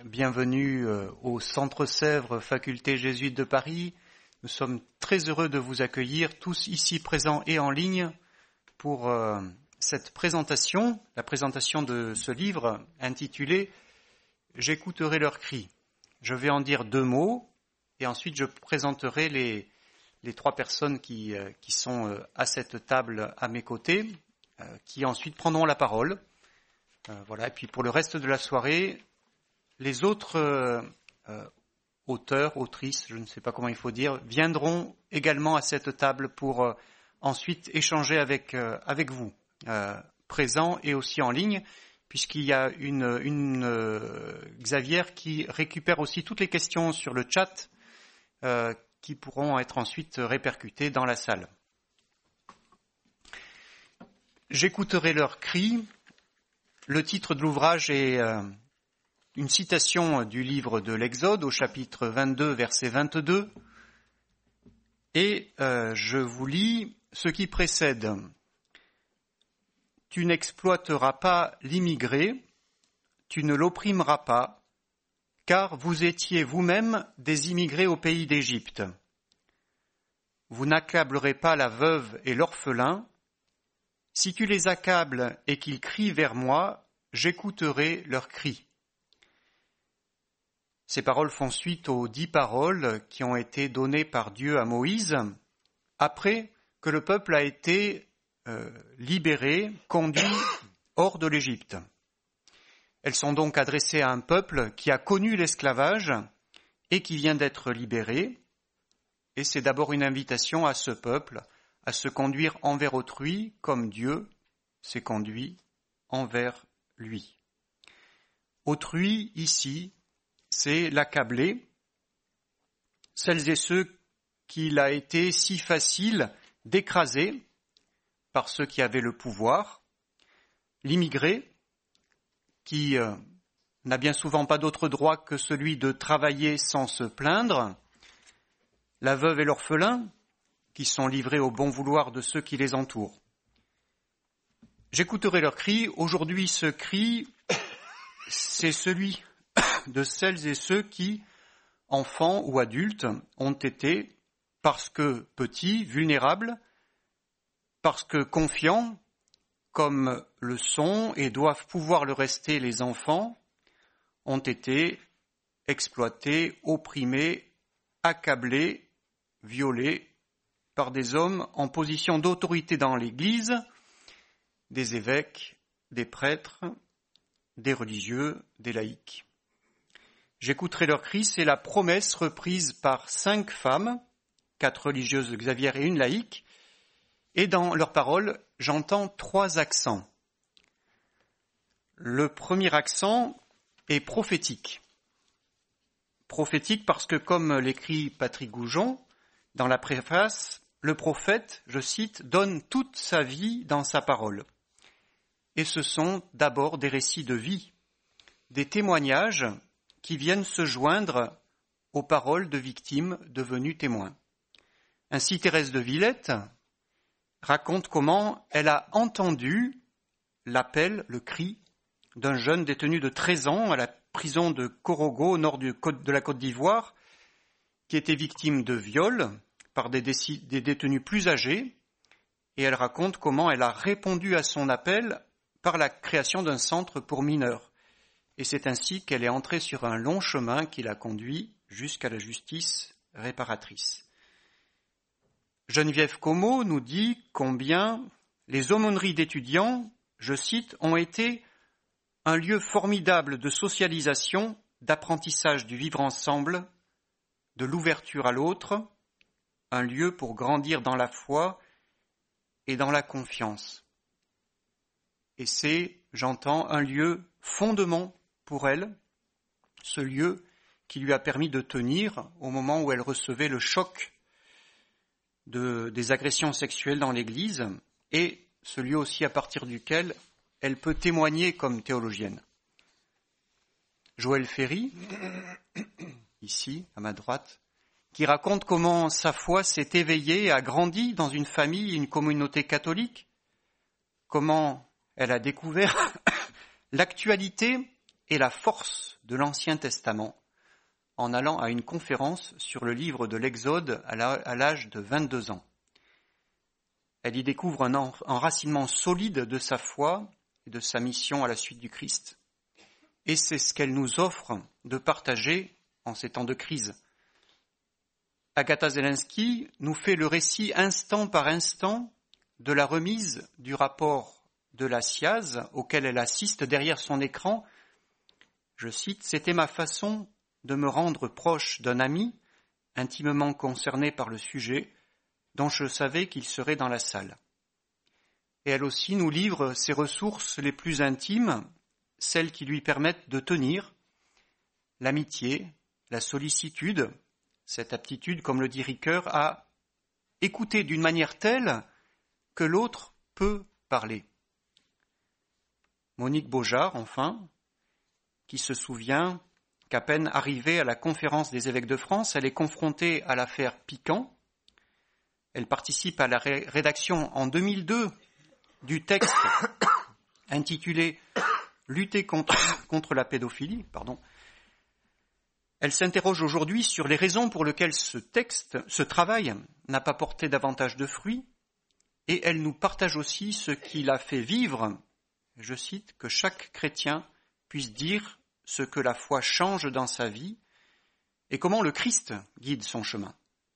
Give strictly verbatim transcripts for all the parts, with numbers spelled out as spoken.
bienvenue au Centre Sèvres, Faculté Jésuite de Paris. Nous sommes très heureux de vous accueillir tous ici présents et en ligne pour euh, cette présentation, la présentation de ce livre intitulé « J'écouterai leurs cris ». Je vais en dire deux mots et ensuite je présenterai les, les trois personnes qui, euh, qui sont euh, à cette table à mes côtés, euh, qui ensuite prendront la parole. Euh, voilà. Et puis pour le reste de la soirée, les autres euh, euh, auteurs, autrices, je ne sais pas comment il faut dire, viendront également à cette table pour euh, ensuite échanger avec, euh, avec vous, euh, présents et aussi en ligne, puisqu'il y a une, une euh, Xavier qui récupère aussi toutes les questions sur le chat euh, qui pourront être ensuite répercutées dans la salle. J'écouterai leurs cris. Le titre de l'ouvrage est euh, une citation du livre de l'Exode au chapitre vingt-deux, verset vingt-deux. Et euh, je vous lis ce qui précède. « Tu n'exploiteras pas l'immigré, tu ne l'opprimeras pas, car vous étiez vous-même des immigrés au pays d'Égypte. Vous n'accablerez pas la veuve et l'orphelin. Si tu les accables et qu'ils crient vers moi, j'écouterai leurs cris. » Ces paroles font suite aux dix paroles qui ont été données par Dieu à Moïse après que le peuple a été euh, libéré, conduit hors de l'Égypte. Elles sont donc adressées à un peuple qui a connu l'esclavage et qui vient d'être libéré. Et c'est d'abord une invitation à ce peuple à se conduire envers autrui comme Dieu s'est conduit envers lui. Autrui, ici, c'est l'accabler, celles et ceux qu'il a été si facile d'écraser par ceux qui avaient le pouvoir, l'immigré, qui euh, n'a bien souvent pas d'autre droit que celui de travailler sans se plaindre, la veuve et l'orphelin, qui sont livrés au bon vouloir de ceux qui les entourent. J'écouterai leur cri. Aujourd'hui, ce cri, c'est celui de celles et ceux qui, enfants ou adultes, ont été, parce que petits, vulnérables, parce que confiants, comme le sont et doivent pouvoir le rester les enfants, ont été exploités, opprimés, accablés, violés, par des hommes en position d'autorité dans l'Église, des évêques, des prêtres, des religieux, des laïcs. J'écouterai leurs cris, c'est la promesse reprise par cinq femmes, quatre religieuses de Xavier et une laïque, et dans leurs paroles, j'entends trois accents. Le premier accent est prophétique. Prophétique parce que, comme l'écrit Patrick Goujon, dans la préface, le prophète, je cite, donne toute sa vie dans sa parole. Et ce sont d'abord des récits de vie, des témoignages qui viennent se joindre aux paroles de victimes devenues témoins. Ainsi, Thérèse de Villette raconte comment elle a entendu l'appel, le cri d'un jeune détenu de treize ans à la prison de Korogo, au nord de la Côte d'Ivoire, qui était victime de viol par des, déci- des détenus plus âgés, et elle raconte comment elle a répondu à son appel par la création d'un centre pour mineurs. Et c'est ainsi qu'elle est entrée sur un long chemin qui l'a conduit jusqu'à la justice réparatrice. Geneviève Como nous dit combien les aumôneries d'étudiants, je cite, ont été un lieu formidable de socialisation, d'apprentissage du vivre ensemble, de l'ouverture à l'autre, un lieu pour grandir dans la foi et dans la confiance. Et c'est, j'entends, un lieu fondement pour elle, ce lieu qui lui a permis de tenir au moment où elle recevait le choc de, des agressions sexuelles dans l'Église, et ce lieu aussi à partir duquel elle peut témoigner comme théologienne. Joël Ferry, ici, à ma droite, qui raconte comment sa foi s'est éveillée et a grandi dans une famille, une communauté catholique, comment elle a découvert l'actualité et la force de l'Ancien Testament en allant à une conférence sur le livre de l'Exode à l'âge de vingt-deux ans. Elle y découvre un enracinement solide de sa foi et de sa mission à la suite du Christ. Et c'est ce qu'elle nous offre de partager en ces temps de crise. Agatha Zelensky nous fait le récit instant par instant de la remise du rapport de la C I A Z auquel elle assiste derrière son écran. Je cite, « C'était ma façon de me rendre proche d'un ami intimement concerné par le sujet dont je savais qu'il serait dans la salle. » Et elle aussi nous livre ses ressources les plus intimes, celles qui lui permettent de tenir l'amitié, la sollicitude, cette aptitude, comme le dit Ricoeur, à écouter d'une manière telle que l'autre peut parler. Monique Beaujard, enfin, qui se souvient qu'à peine arrivée à la conférence des évêques de France, elle est confrontée à l'affaire Piquant. Elle participe à la ré- rédaction en deux mille deux du texte intitulé « Lutter contre, contre la pédophilie ». Pardon. Elle s'interroge aujourd'hui sur les raisons pour lesquelles ce texte, ce travail, n'a pas porté davantage de fruits, et elle nous partage aussi ce qui l'a fait vivre, je cite, « que chaque chrétien puisse dire ce que la foi change dans sa vie et comment le Christ guide son chemin. »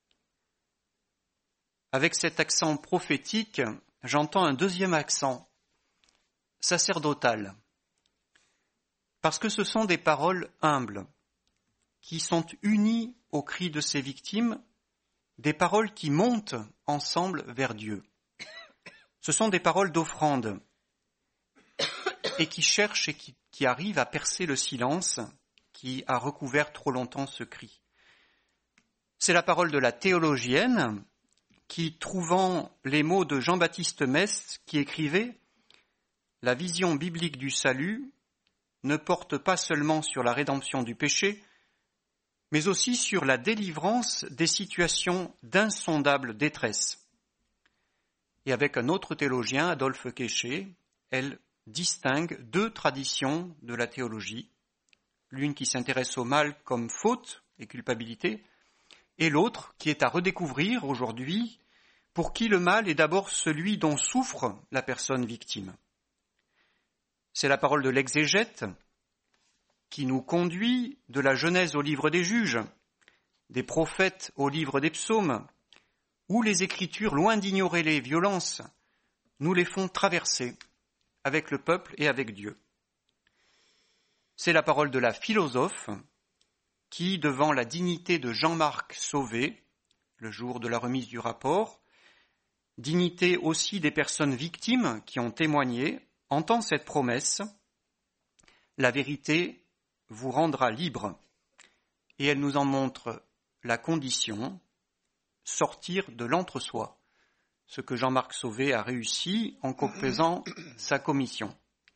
Avec cet accent prophétique, j'entends un deuxième accent, sacerdotal, parce que ce sont des paroles humbles, qui sont unies au cri de ces victimes, des paroles qui montent ensemble vers Dieu. Ce sont des paroles d'offrande et qui cherchent et qui, qui arrivent à percer le silence qui a recouvert trop longtemps ce cri. C'est la parole de la théologienne qui, trouvant les mots de Jean-Baptiste Mest, qui écrivait « La vision biblique du salut ne porte pas seulement sur la rédemption du péché, mais aussi sur la délivrance des situations d'insondable détresse. » Et avec un autre théologien, Adolphe Kéché, elle distingue deux traditions de la théologie, l'une qui s'intéresse au mal comme faute et culpabilité, et l'autre qui est à redécouvrir aujourd'hui, pour qui le mal est d'abord celui dont souffre la personne victime. C'est la parole de l'exégète qui nous conduit de la Genèse au livre des Juges, des prophètes au livre des psaumes, où les Écritures, loin d'ignorer les violences, nous les font traverser avec le peuple et avec Dieu. C'est la parole de la philosophe qui, devant la dignité de Jean-Marc Sauvé, le jour de la remise du rapport, dignité aussi des personnes victimes qui ont témoigné, entend cette promesse, la vérité vous rendra libre, et elle nous en montre la condition, sortir de l'entre-soi, ce que Jean-Marc Sauvé a réussi en composant sa commission.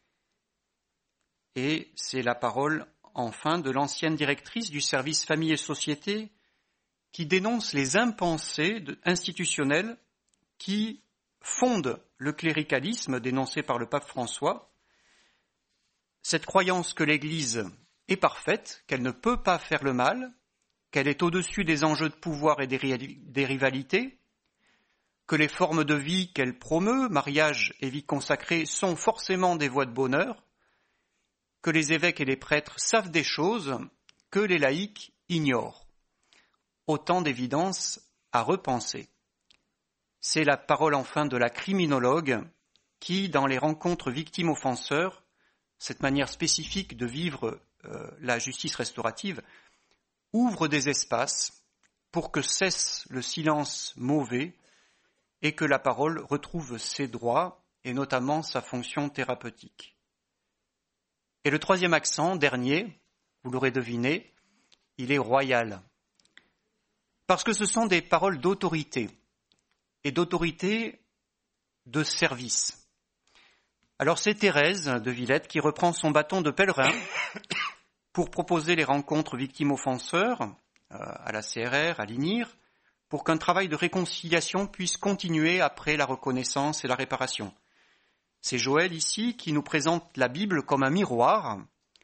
Et c'est la parole, enfin, de l'ancienne directrice du service Famille et Société qui dénonce les impensés institutionnels qui fondent le cléricalisme dénoncé par le pape François, cette croyance que l'Église est parfaite, qu'elle ne peut pas faire le mal, qu'elle est au-dessus des enjeux de pouvoir et des, ri- des rivalités, que les formes de vie qu'elle promeut, mariage et vie consacrée, sont forcément des voies de bonheur, que les évêques et les prêtres savent des choses que les laïcs ignorent. Autant d'évidences à repenser. C'est la parole enfin de la criminologue qui, dans les rencontres victimes-offenseurs, cette manière spécifique de vivre euh, la justice restaurative, ouvre des espaces pour que cesse le silence mauvais et que la parole retrouve ses droits et notamment sa fonction thérapeutique. Et le troisième accent, dernier, vous l'aurez deviné, il est royal. Parce que ce sont des paroles d'autorité et d'autorité de service. Alors c'est Thérèse de Villette qui reprend son bâton de pèlerin pour proposer les rencontres victimes-offenseurs euh, à la C R R, à l'I N I R, pour qu'un travail de réconciliation puisse continuer après la reconnaissance et la réparation. C'est Joël ici qui nous présente la Bible comme un miroir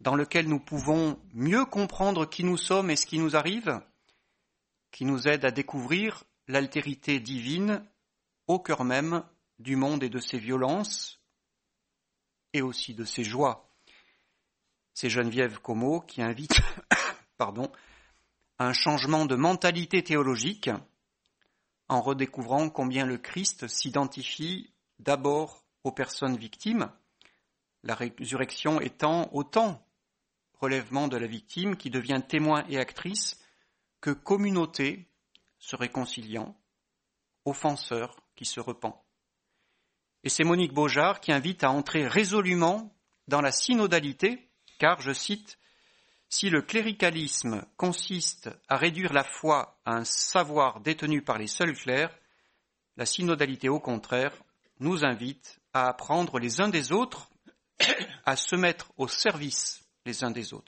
dans lequel nous pouvons mieux comprendre qui nous sommes et ce qui nous arrive, qui nous aide à découvrir l'altérité divine au cœur même du monde et de ses violences, et aussi de ses joies. C'est Geneviève Como qui invite pardon, à un changement de mentalité théologique en redécouvrant combien le Christ s'identifie d'abord aux personnes victimes, la résurrection étant autant relèvement de la victime qui devient témoin et actrice que communauté se réconciliant, offenseur qui se repent. Et c'est Monique Beaujard qui invite à entrer résolument dans la synodalité, car, je cite, « Si le cléricalisme consiste à réduire la foi à un savoir détenu par les seuls clercs, la synodalité, au contraire, nous invite à apprendre les uns des autres, à se mettre au service les uns des autres. »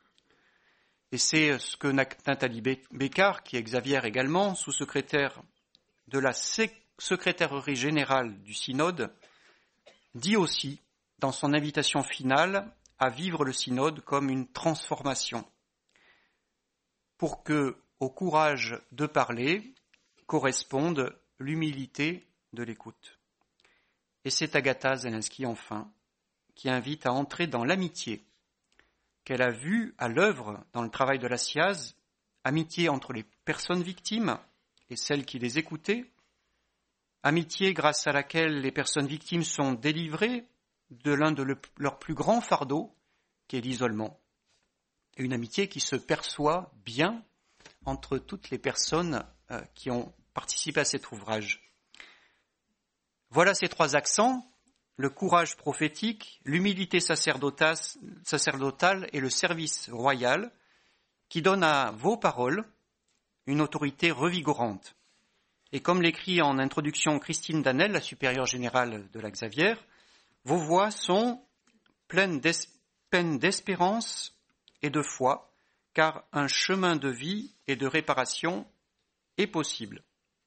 Et c'est ce que Nathalie Bécard, qui est Xavier également, sous-secrétaire de la secrétairerie générale du synode, dit aussi dans son invitation finale à vivre le synode comme une transformation, pour que, au courage de parler, corresponde l'humilité de l'écoute. Et c'est Agatha Zelinski, enfin, qui invite à entrer dans l'amitié qu'elle a vue à l'œuvre dans le travail de la S I A Z, amitié entre les personnes victimes et celles qui les écoutaient, amitié grâce à laquelle les personnes victimes sont délivrées de l'un de le, leurs plus grands fardeaux, qui est l'isolement. Et une amitié qui se perçoit bien entre toutes les personnes euh, qui ont participé à cet ouvrage. Voilà ces trois accents, le courage prophétique, l'humilité sacerdotale et le service royal, qui donnent à vos paroles une autorité revigorante. Et comme l'écrit en introduction Christine Danel, la supérieure générale de la Xavier, vos voix sont pleines d'espérance et de foi, car un chemin de vie et de réparation est possible.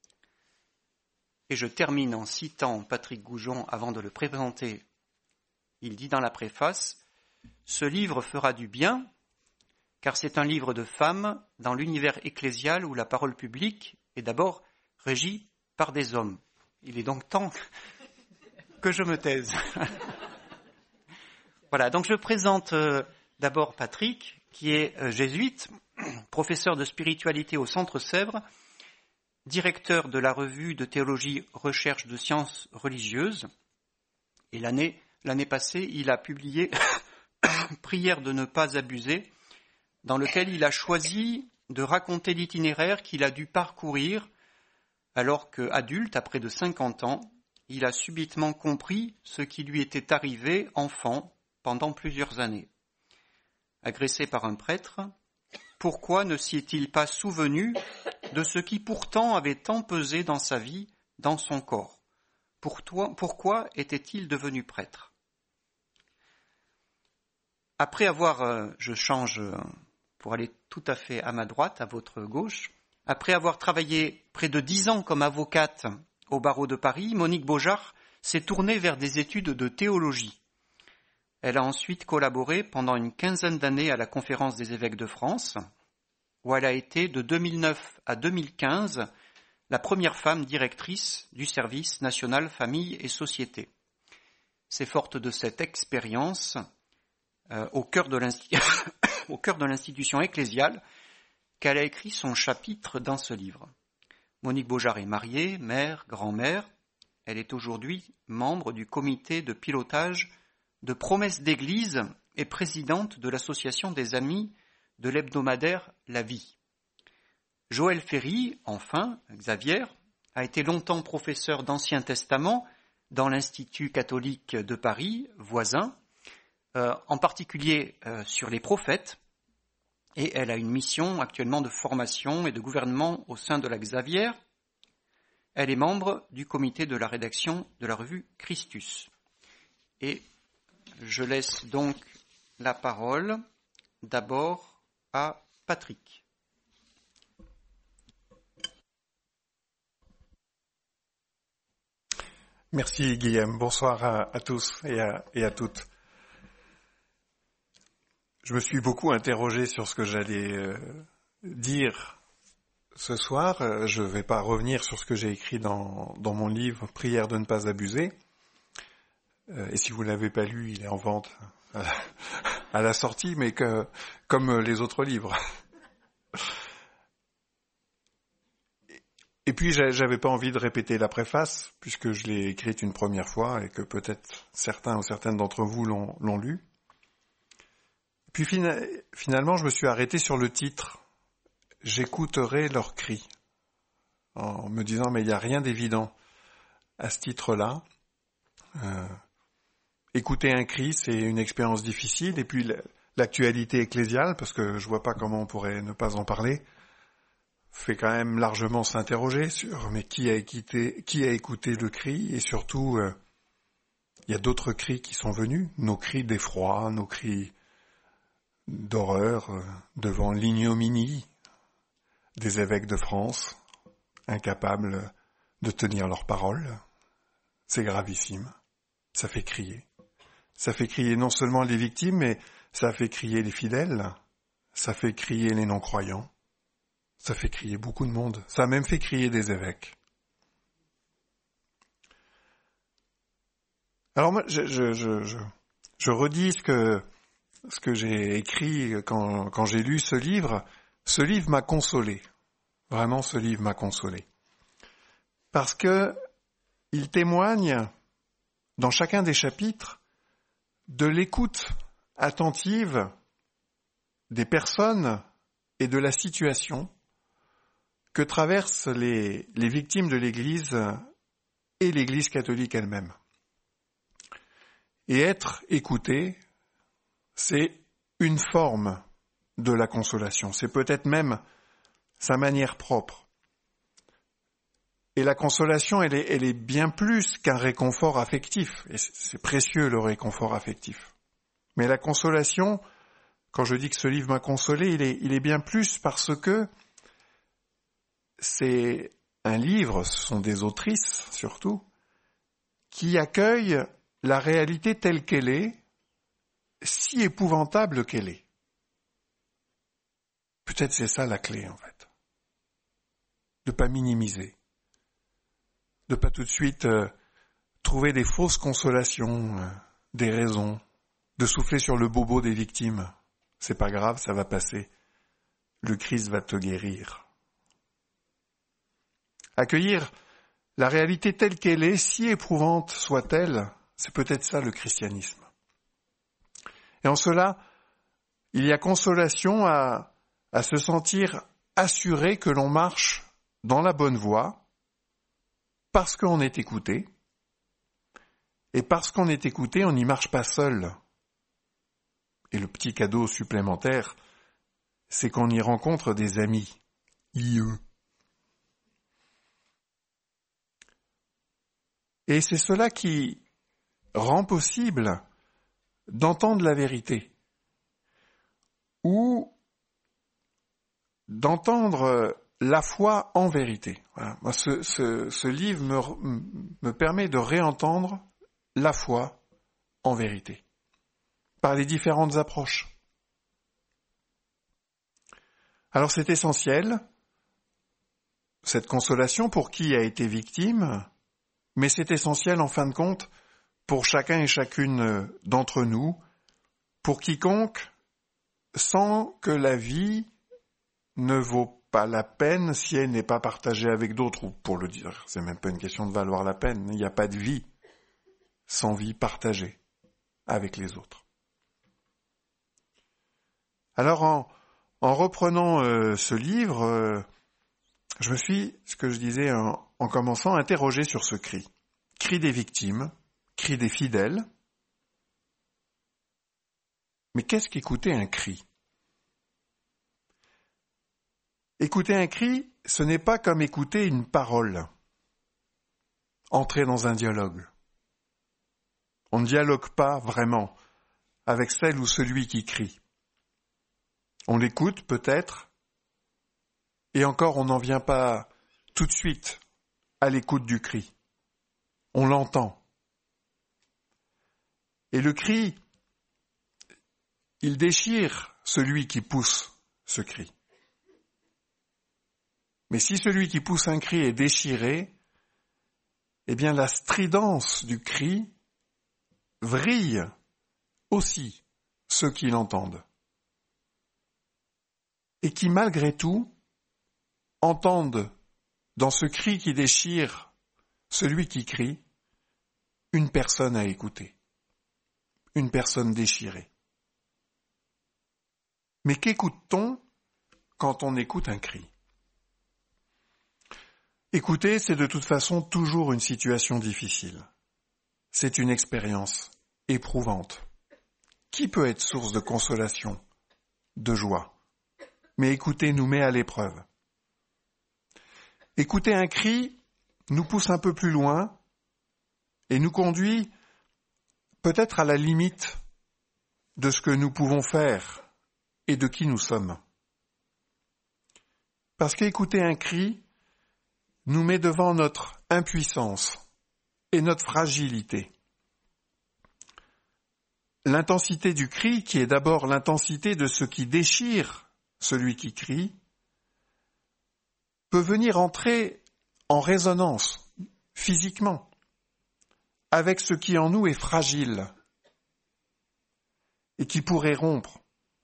Et je termine en citant Patrick Goujon avant de le présenter. Il dit dans la préface, « Ce livre fera du bien, car c'est un livre de femmes dans l'univers ecclésial où la parole publique est d'abord régie par des hommes. » Il est donc temps que je me taise. Voilà, donc je présente euh, d'abord Patrick, qui est euh, jésuite, professeur de spiritualité au Centre Sèvres, directeur de la revue de théologie Recherche de sciences religieuses. Et l'année, l'année passée, il a publié Prière de ne pas abuser, dans lequel il a choisi de raconter l'itinéraire qu'il a dû parcourir alors qu'adulte, à près de cinquante ans, il a subitement compris ce qui lui était arrivé enfant pendant plusieurs années. Agressé par un prêtre, pourquoi ne s'y est-il pas souvenu de ce qui pourtant avait tant pesé dans sa vie, dans son corps? Pourquoi, pourquoi était-il devenu prêtre? Après avoir, euh, je change pour aller tout à fait à ma droite, à votre gauche, après avoir travaillé près de dix ans comme avocate au barreau de Paris, Monique Beaujard s'est tournée vers des études de théologie. Elle a ensuite collaboré pendant une quinzaine d'années à la Conférence des évêques de France, où elle a été de deux mille neuf à deux mille quinze la première femme directrice du service national famille et société. C'est forte de cette expérience euh, au cœur de au cœur de l'institution ecclésiale qu'elle a écrit son chapitre dans ce livre. Monique Beaujard est mariée, mère, grand-mère. Elle est aujourd'hui membre du comité de pilotage de Promesse d'Église et présidente de l'association des amis de l'hebdomadaire La Vie. Joël Ferry, enfin, Xavier, a été longtemps professeur d'Ancien Testament dans l'Institut catholique de Paris, voisin, euh, en particulier euh, sur les prophètes, et elle a une mission actuellement de formation et de gouvernement au sein de la Xavier. Elle est membre du comité de la rédaction de la revue Christus. Et je laisse donc la parole d'abord à Patrick. Merci Guillaume. Bonsoir à, à tous et à, et à toutes. Je me suis beaucoup interrogé sur ce que j'allais euh, dire ce soir. Euh, je ne vais pas revenir sur ce que j'ai écrit dans, dans mon livre « Prière de ne pas abuser ». Euh, et si vous ne l'avez pas lu, il est en vente à la, à la sortie, mais que, comme les autres livres. Et puis, j'avais pas envie de répéter la préface, puisque je l'ai écrite une première fois et que peut-être certains ou certaines d'entre vous l'ont, l'ont lu. Puis finalement, je me suis arrêté sur le titre « J'écouterai leurs cris », en me disant « mais il n'y a rien d'évident à ce titre-là euh, ». Écouter un cri, c'est une expérience difficile, et puis l'actualité ecclésiale, parce que je vois pas comment on pourrait ne pas en parler, fait quand même largement s'interroger sur mais qui a écouté, qui a écouté le cri, et surtout, il euh, y a d'autres cris qui sont venus, nos cris d'effroi, nos cris d'horreur euh, devant l'ignominie des évêques de France, incapables de tenir leurs paroles. C'est gravissime, ça fait crier. Ça fait crier non seulement les victimes, mais ça fait crier les fidèles, ça fait crier les non-croyants, ça fait crier beaucoup de monde, ça a même fait crier des évêques. Alors moi, je, je, je, je, je redis ce que, ce que j'ai écrit quand, quand j'ai lu ce livre. Ce livre m'a consolé. Vraiment, ce livre m'a consolé. Parce que il témoigne, dans chacun des chapitres, de l'écoute attentive des personnes et de la situation que traversent les, les victimes de l'Église et l'Église catholique elle-même. Et être écouté, c'est une forme de la consolation. C'est peut-être même sa manière propre. Et la consolation, elle est, elle est bien plus qu'un réconfort affectif. Et c'est précieux, le réconfort affectif. Mais la consolation, quand je dis que ce livre m'a consolé, il est, il est bien plus parce que c'est un livre, ce sont des autrices surtout, qui accueillent la réalité telle qu'elle est, si épouvantable qu'elle est. Peut-être c'est ça la clé, en fait. De pas minimiser. De pas tout de suite euh, trouver des fausses consolations, euh, des raisons, de souffler sur le bobo des victimes. C'est pas grave, ça va passer. Le Christ va te guérir. Accueillir la réalité telle qu'elle est, si éprouvante soit-elle, c'est peut-être ça le christianisme. Et en cela, il y a consolation à, à se sentir assuré que l'on marche dans la bonne voie, parce qu'on est écouté, et parce qu'on est écouté, on n'y marche pas seul. Et le petit cadeau supplémentaire, c'est qu'on y rencontre des amis. I E. Et c'est cela qui rend possible d'entendre la vérité, ou d'entendre la foi en vérité. Voilà. Moi, ce, ce, ce livre me, me permet de réentendre la foi en vérité, par les différentes approches. Alors c'est essentiel, cette consolation pour qui a été victime, mais c'est essentiel en fin de compte pour chacun et chacune d'entre nous, pour quiconque sent que la vie ne vaut pas la peine si elle n'est pas partagée avec d'autres, ou pour le dire, c'est même pas une question de valoir la peine, il n'y a pas de vie sans vie partagée avec les autres. Alors en, en reprenant euh, ce livre, euh, je me suis, ce que je disais en, en commençant, interrogé sur ce cri. Cri des victimes, cri des fidèles. Mais qu'est-ce qu'écouter un cri ? Écouter un cri, ce n'est pas comme écouter une parole. Entrer dans un dialogue. On ne dialogue pas vraiment avec celle ou celui qui crie. On l'écoute peut-être, et encore on n'en vient pas tout de suite à l'écoute du cri. On l'entend. Et le cri, il déchire celui qui pousse ce cri. Mais si celui qui pousse un cri est déchiré, eh bien la stridence du cri vrille aussi ceux qui l'entendent. Et qui, malgré tout, entendent dans ce cri qui déchire celui qui crie, une personne à écouter, une personne déchirée. Mais qu'écoute-t-on quand on écoute un cri ? Écouter, c'est de toute façon toujours une situation difficile. C'est une expérience éprouvante, qui peut être source de consolation, de joie. Mais écouter nous met à l'épreuve. Écouter un cri nous pousse un peu plus loin et nous conduit peut-être à la limite de ce que nous pouvons faire et de qui nous sommes. Parce qu'écouter un cri nous met devant notre impuissance et notre fragilité. L'intensité du cri, qui est d'abord l'intensité de ce qui déchire celui qui crie, peut venir entrer en résonance, physiquement, avec ce qui en nous est fragile et qui pourrait rompre.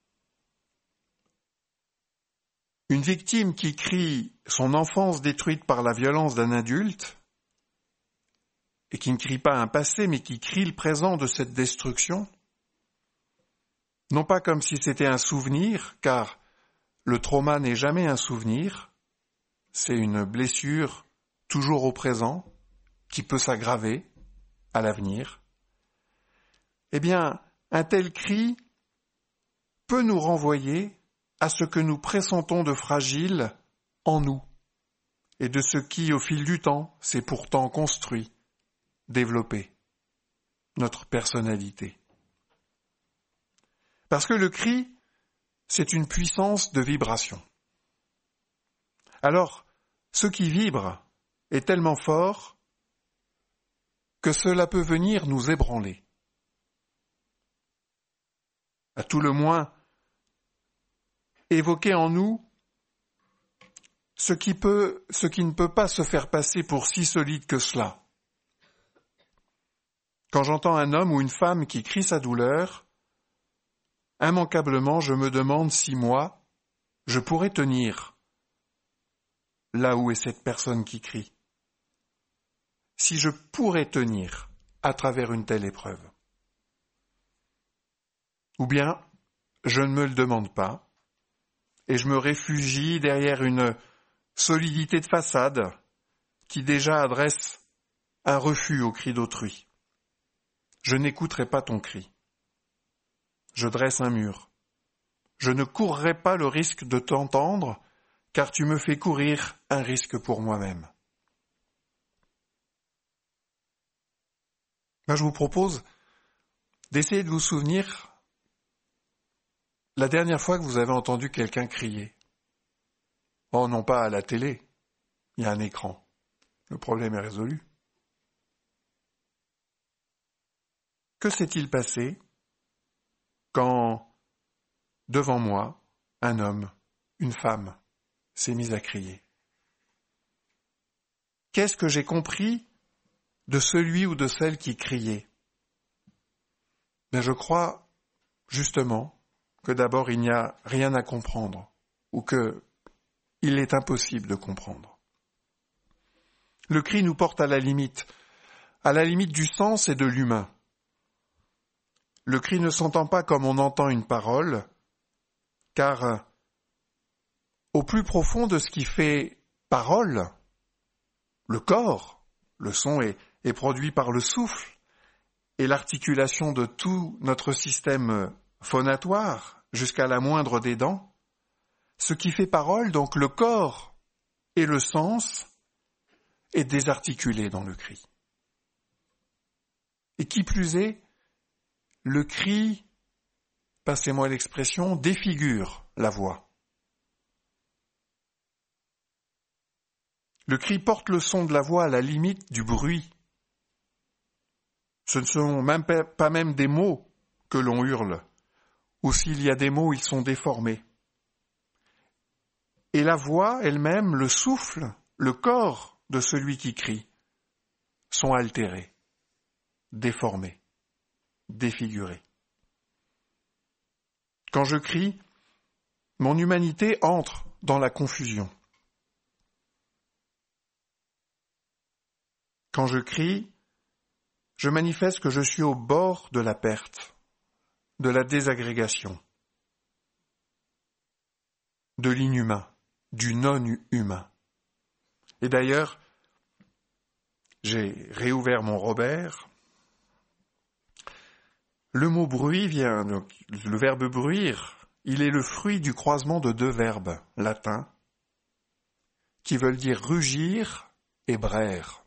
Une victime qui crie son enfance détruite par la violence d'un adulte, et qui ne crie pas un passé, mais qui crie le présent de cette destruction, non pas comme si c'était un souvenir, car le trauma n'est jamais un souvenir, c'est une blessure toujours au présent, qui peut s'aggraver à l'avenir. Eh bien, un tel cri peut nous renvoyer à ce que nous pressentons de fragile en nous, et de ce qui, au fil du temps, s'est pourtant construit, développé, notre personnalité. Parce que le cri, c'est une puissance de vibration. Alors, ce qui vibre est tellement fort que cela peut venir nous ébranler. À tout le moins, évoquer en nous ce qui peut, ce qui ne peut pas se faire passer pour si solide que cela. Quand j'entends un homme ou une femme qui crie sa douleur, immanquablement, je me demande si moi, je pourrais tenir là où est cette personne qui crie. Si je pourrais tenir à travers une telle épreuve. Ou bien, je ne me le demande pas, et je me réfugie derrière une solidité de façade qui déjà adresse un refus au cri d'autrui. Je n'écouterai pas ton cri. Je dresse un mur. Je ne courrai pas le risque de t'entendre, car tu me fais courir un risque pour moi-même. Moi, je vous propose d'essayer de vous souvenir la dernière fois que vous avez entendu quelqu'un crier. Oh, non pas à la télé, il y a un écran. Le problème est résolu. Que s'est-il passé quand, devant moi, un homme, une femme, s'est mis à crier? Qu'est-ce que j'ai compris de celui ou de celle qui criait? Mais je crois, justement, que d'abord il n'y a rien à comprendre, ou que il est impossible de comprendre. Le cri nous porte à la limite, à la limite du sens et de l'humain. Le cri ne s'entend pas comme on entend une parole, car au plus profond de ce qui fait parole, le corps, le son est, est produit par le souffle et l'articulation de tout notre système phonatoire jusqu'à la moindre des dents. Ce qui fait parole, donc le corps et le sens, est désarticulé dans le cri. Et qui plus est, le cri, passez-moi l'expression, défigure la voix. Le cri porte le son de la voix à la limite du bruit. Ce ne sont même pas, pas même des mots que l'on hurle, ou s'il y a des mots, ils sont déformés. Et la voix elle-même, le souffle, le corps de celui qui crie, sont altérés, déformés, défigurés. Quand je crie, mon humanité entre dans la confusion. Quand je crie, je manifeste que je suis au bord de la perte, de la désagrégation, de l'inhumain, du non-humain. Et d'ailleurs, j'ai réouvert mon Robert. Le mot bruit vient, donc, le verbe bruire, il est le fruit du croisement de deux verbes latins qui veulent dire rugir et braire.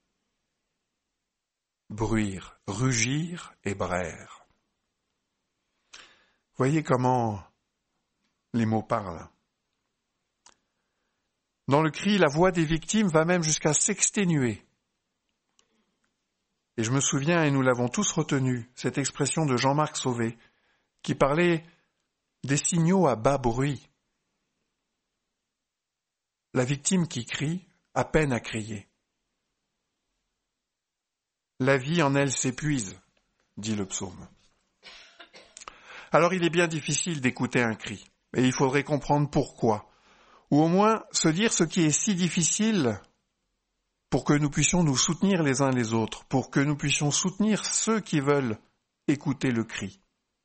Bruire, rugir et braire. Voyez comment les mots parlent. Dans le cri, la voix des victimes va même jusqu'à s'exténuer. Et je me souviens, et nous l'avons tous retenu, cette expression de Jean-Marc Sauvé, qui parlait des signaux à bas bruit. La victime qui crie a peine à crier. La vie en elle s'épuise, dit le psaume. Alors il est bien difficile d'écouter un cri, et il faudrait comprendre pourquoi, ou au moins se dire ce qui est si difficile pour que nous puissions nous soutenir les uns les autres, pour que nous puissions soutenir ceux qui veulent écouter le cri.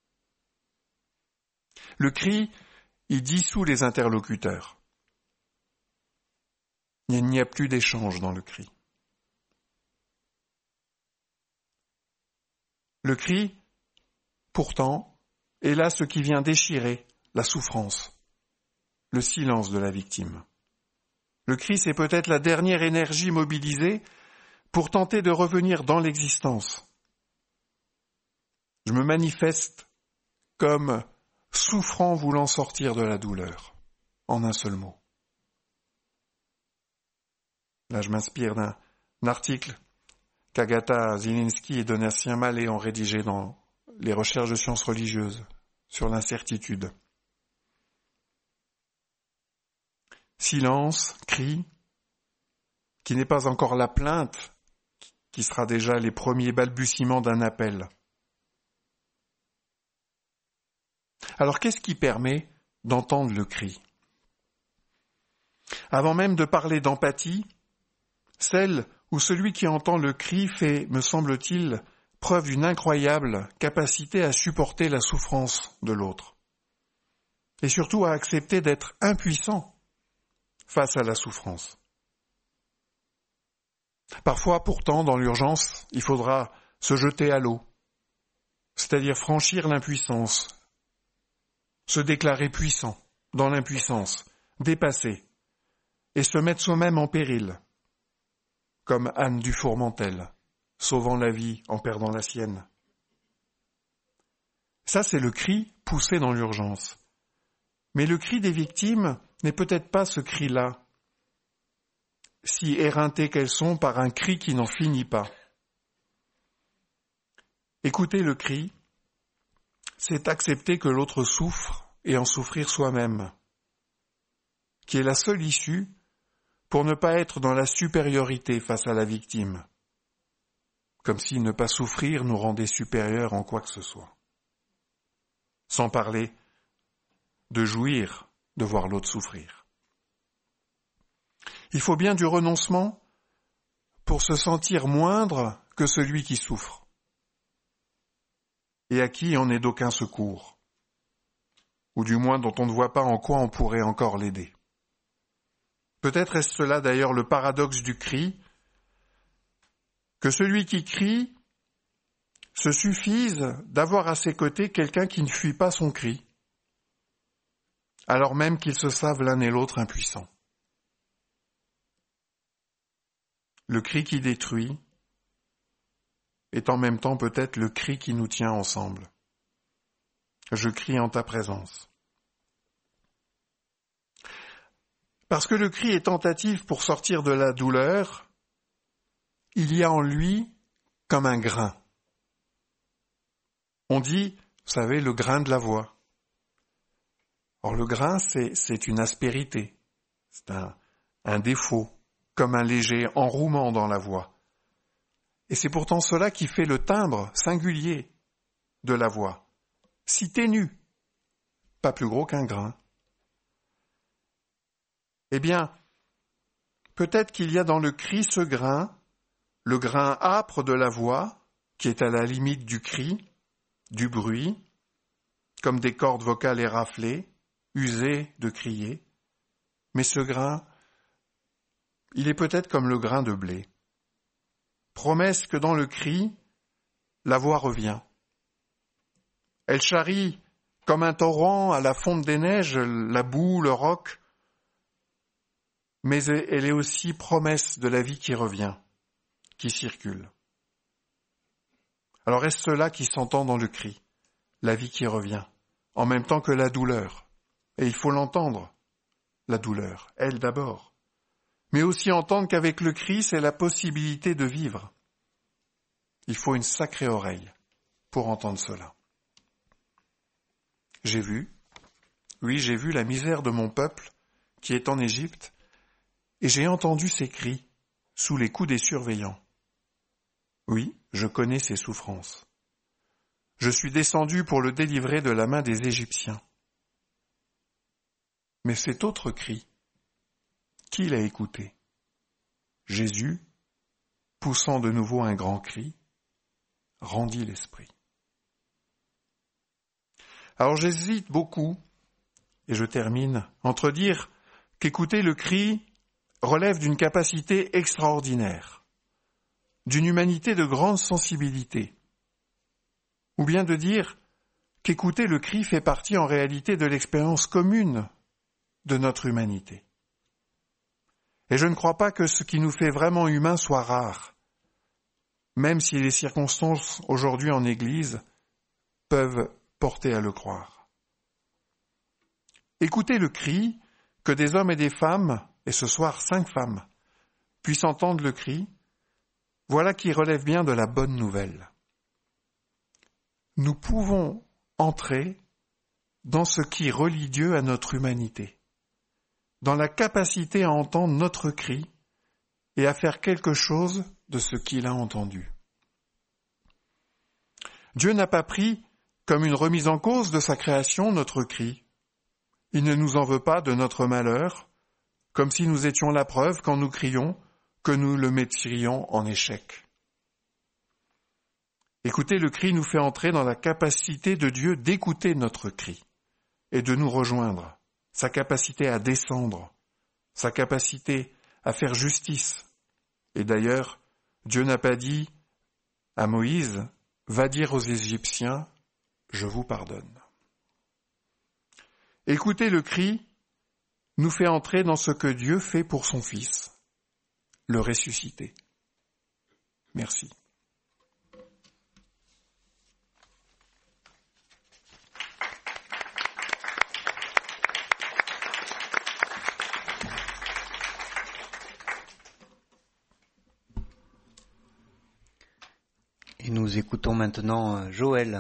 Le cri, il dissout les interlocuteurs. Il n'y a plus d'échange dans le cri. Le cri, pourtant, est là ce qui vient déchirer la souffrance, le silence de la victime. Le cri, c'est peut-être la dernière énergie mobilisée pour tenter de revenir dans l'existence. Je me manifeste comme souffrant voulant sortir de la douleur, en un seul mot. Là, je m'inspire d'un article qu'Agatha Zielinski et Donatien Mallet ont rédigé dans les recherches de sciences religieuses sur l'incertitude. Silence, cri, qui n'est pas encore la plainte, qui sera déjà les premiers balbutiements d'un appel. Alors qu'est-ce qui permet d'entendre le cri ? Avant même de parler d'empathie, celle où celui qui entend le cri fait, me semble-t-il, preuve d'une incroyable capacité à supporter la souffrance de l'autre, et surtout à accepter d'être impuissant face à la souffrance. Parfois, pourtant, dans l'urgence, il faudra se jeter à l'eau, c'est-à-dire franchir l'impuissance, se déclarer puissant dans l'impuissance, dépasser, et se mettre soi-même en péril, comme Anne du Fourmentel, sauvant la vie en perdant la sienne. Ça, c'est le cri poussé dans l'urgence. Mais le cri des victimes n'est peut-être pas ce cri-là, si éreintées qu'elles sont par un cri qui n'en finit pas. Écouter le cri, c'est accepter que l'autre souffre et en souffrir soi-même, qui est la seule issue pour ne pas être dans la supériorité face à la victime, comme si ne pas souffrir nous rendait supérieurs en quoi que ce soit. Sans parler de jouir de voir l'autre souffrir. Il faut bien du renoncement pour se sentir moindre que celui qui souffre et à qui on n'est d'aucun secours, ou du moins dont on ne voit pas en quoi on pourrait encore l'aider. Peut-être est-ce cela d'ailleurs le paradoxe du cri, que celui qui crie se suffise d'avoir à ses côtés quelqu'un qui ne fuit pas son cri, alors même qu'ils se savent l'un et l'autre impuissants. Le cri qui détruit est en même temps peut-être le cri qui nous tient ensemble. Je crie en ta présence. Parce que le cri est tentative pour sortir de la douleur, il y a en lui comme un grain. On dit, vous savez, le grain de la voix. Or le grain, c'est, c'est une aspérité, c'est un, un défaut, comme un léger enrouement dans la voix. Et c'est pourtant cela qui fait le timbre singulier de la voix, si ténu, pas plus gros qu'un grain. Eh bien, peut-être qu'il y a dans le cri ce grain, le grain âpre de la voix, qui est à la limite du cri, du bruit, comme des cordes vocales éraflées, usées de crier. Mais ce grain, il est peut-être comme le grain de blé. Promesse que dans le cri, la voix revient. Elle charrie comme un torrent à la fonte des neiges, la boue, le roc, mais elle est aussi promesse de la vie qui revient, qui circule. Alors est-ce cela qui s'entend dans le cri, la vie qui revient, en même temps que la douleur? Et il faut l'entendre, la douleur, elle d'abord, mais aussi entendre qu'avec le cri, c'est la possibilité de vivre. Il faut une sacrée oreille pour entendre cela. J'ai vu, oui, j'ai vu la misère de mon peuple qui est en Égypte, et j'ai entendu ses cris sous les coups des surveillants. Oui, je connais ses souffrances. Je suis descendu pour le délivrer de la main des Égyptiens. Mais cet autre cri, qui l'a écouté? Jésus, poussant de nouveau un grand cri, rendit l'esprit. Alors j'hésite beaucoup, et je termine, entre dire qu'écouter le cri relève d'une capacité extraordinaire, d'une humanité de grande sensibilité, ou bien de dire qu'écouter le cri fait partie en réalité de l'expérience commune de notre humanité. Et je ne crois pas que ce qui nous fait vraiment humains soit rare, même si les circonstances aujourd'hui en Église peuvent porter à le croire. Écoutez le cri, que des hommes et des femmes, et ce soir cinq femmes, puissent entendre le cri, voilà qui relève bien de la bonne nouvelle. Nous pouvons entrer dans ce qui relie Dieu à notre humanité, dans la capacité à entendre notre cri et à faire quelque chose de ce qu'il a entendu. Dieu n'a pas pris comme une remise en cause de sa création notre cri. Il ne nous en veut pas de notre malheur, comme si nous étions la preuve, quand nous crions, que nous le mettrions en échec. Écouter le cri nous fait entrer dans la capacité de Dieu d'écouter notre cri et de nous rejoindre, sa capacité à descendre, sa capacité à faire justice. Et d'ailleurs, Dieu n'a pas dit à Moïse, « Va dire aux Égyptiens, je vous pardonne. » Écouter le cri nous fait entrer dans ce que Dieu fait pour son Fils, le ressusciter. Merci. Et nous écoutons maintenant Joël.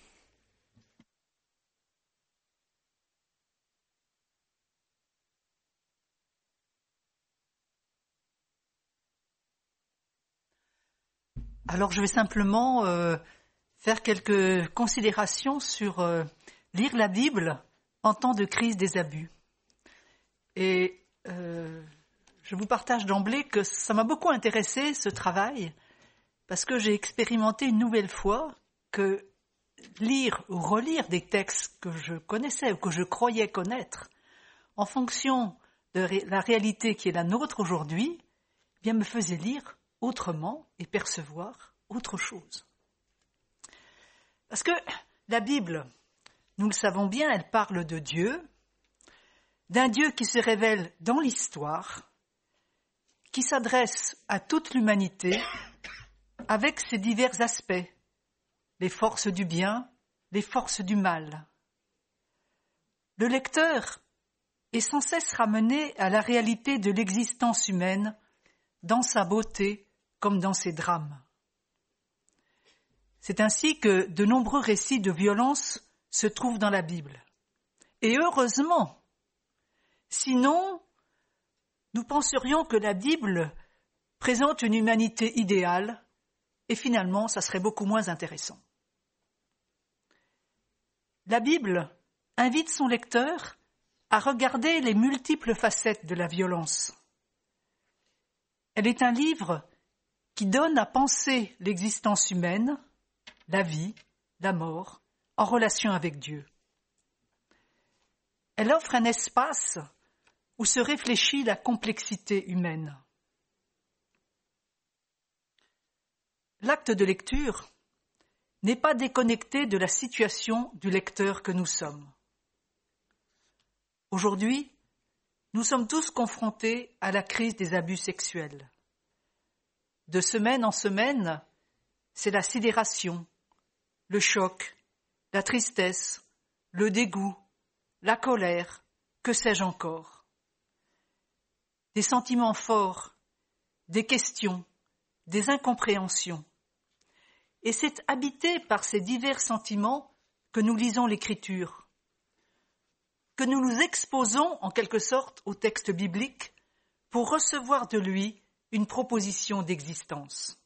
Alors je vais simplement euh, faire quelques considérations sur euh, lire la Bible en temps de crise des abus. Et euh, je vous partage d'emblée que ça m'a beaucoup intéressé ce travail, parce que j'ai expérimenté une nouvelle fois que lire ou relire des textes que je connaissais ou que je croyais connaître, en fonction de ré- la réalité qui est la nôtre aujourd'hui, eh bien me faisait lire autrement et percevoir autre chose. Parce que la Bible, nous le savons bien, elle parle de Dieu, d'un Dieu qui se révèle dans l'histoire, qui s'adresse à toute l'humanité avec ses divers aspects, les forces du bien, les forces du mal. Le lecteur est sans cesse ramené à la réalité de l'existence humaine dans sa beauté comme dans ses drames. C'est ainsi que de nombreux récits de violence se trouvent dans la Bible. Et heureusement, sinon, nous penserions que la Bible présente une humanité idéale et finalement, ça serait beaucoup moins intéressant. La Bible invite son lecteur à regarder les multiples facettes de la violence. Elle est un livre qui donne à penser l'existence humaine, la vie, la mort, en relation avec Dieu. Elle offre un espace où se réfléchit la complexité humaine. L'acte de lecture n'est pas déconnecté de la situation du lecteur que nous sommes. Aujourd'hui, nous sommes tous confrontés à la crise des abus sexuels. De semaine en semaine, c'est la sidération, le choc, la tristesse, le dégoût, la colère, que sais-je encore. Des sentiments forts, des questions, des incompréhensions. Et c'est habité par ces divers sentiments que nous lisons l'Écriture, que nous nous exposons en quelque sorte au texte biblique pour recevoir de lui une proposition d'existence.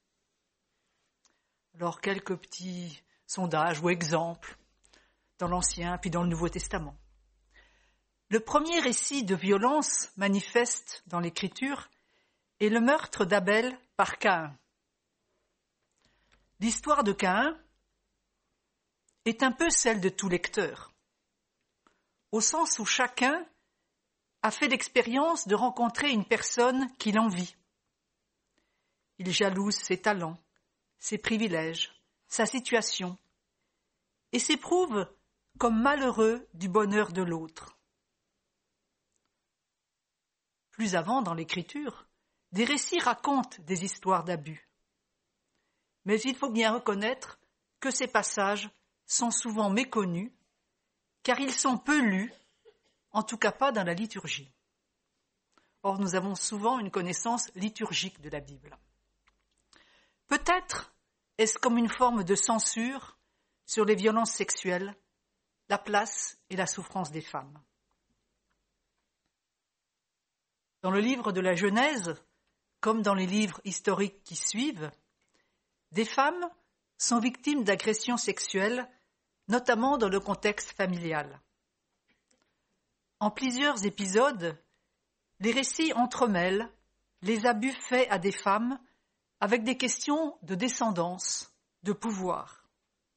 Alors, quelques petits sondages ou exemples dans l'Ancien puis dans le Nouveau Testament. Le premier récit de violence manifeste dans l'Écriture est le meurtre d'Abel par Caïn. L'histoire de Caïn est un peu celle de tout lecteur, au sens où chacun a fait l'expérience de rencontrer une personne qui l'envie. Il jalouse ses talents, ses privilèges, sa situation, et s'éprouve comme malheureux du bonheur de l'autre. Plus avant dans l'Écriture, des récits racontent des histoires d'abus. Mais il faut bien reconnaître que ces passages sont souvent méconnus, car ils sont peu lus, en tout cas pas dans la liturgie. Or, nous avons souvent une connaissance liturgique de la Bible. Peut-être est-ce comme une forme de censure sur les violences sexuelles, la place et la souffrance des femmes. Dans le livre de la Genèse, comme dans les livres historiques qui suivent, des femmes sont victimes d'agressions sexuelles, notamment dans le contexte familial. En plusieurs épisodes, les récits entremêlent les abus faits à des femmes avec des questions de descendance, de pouvoir.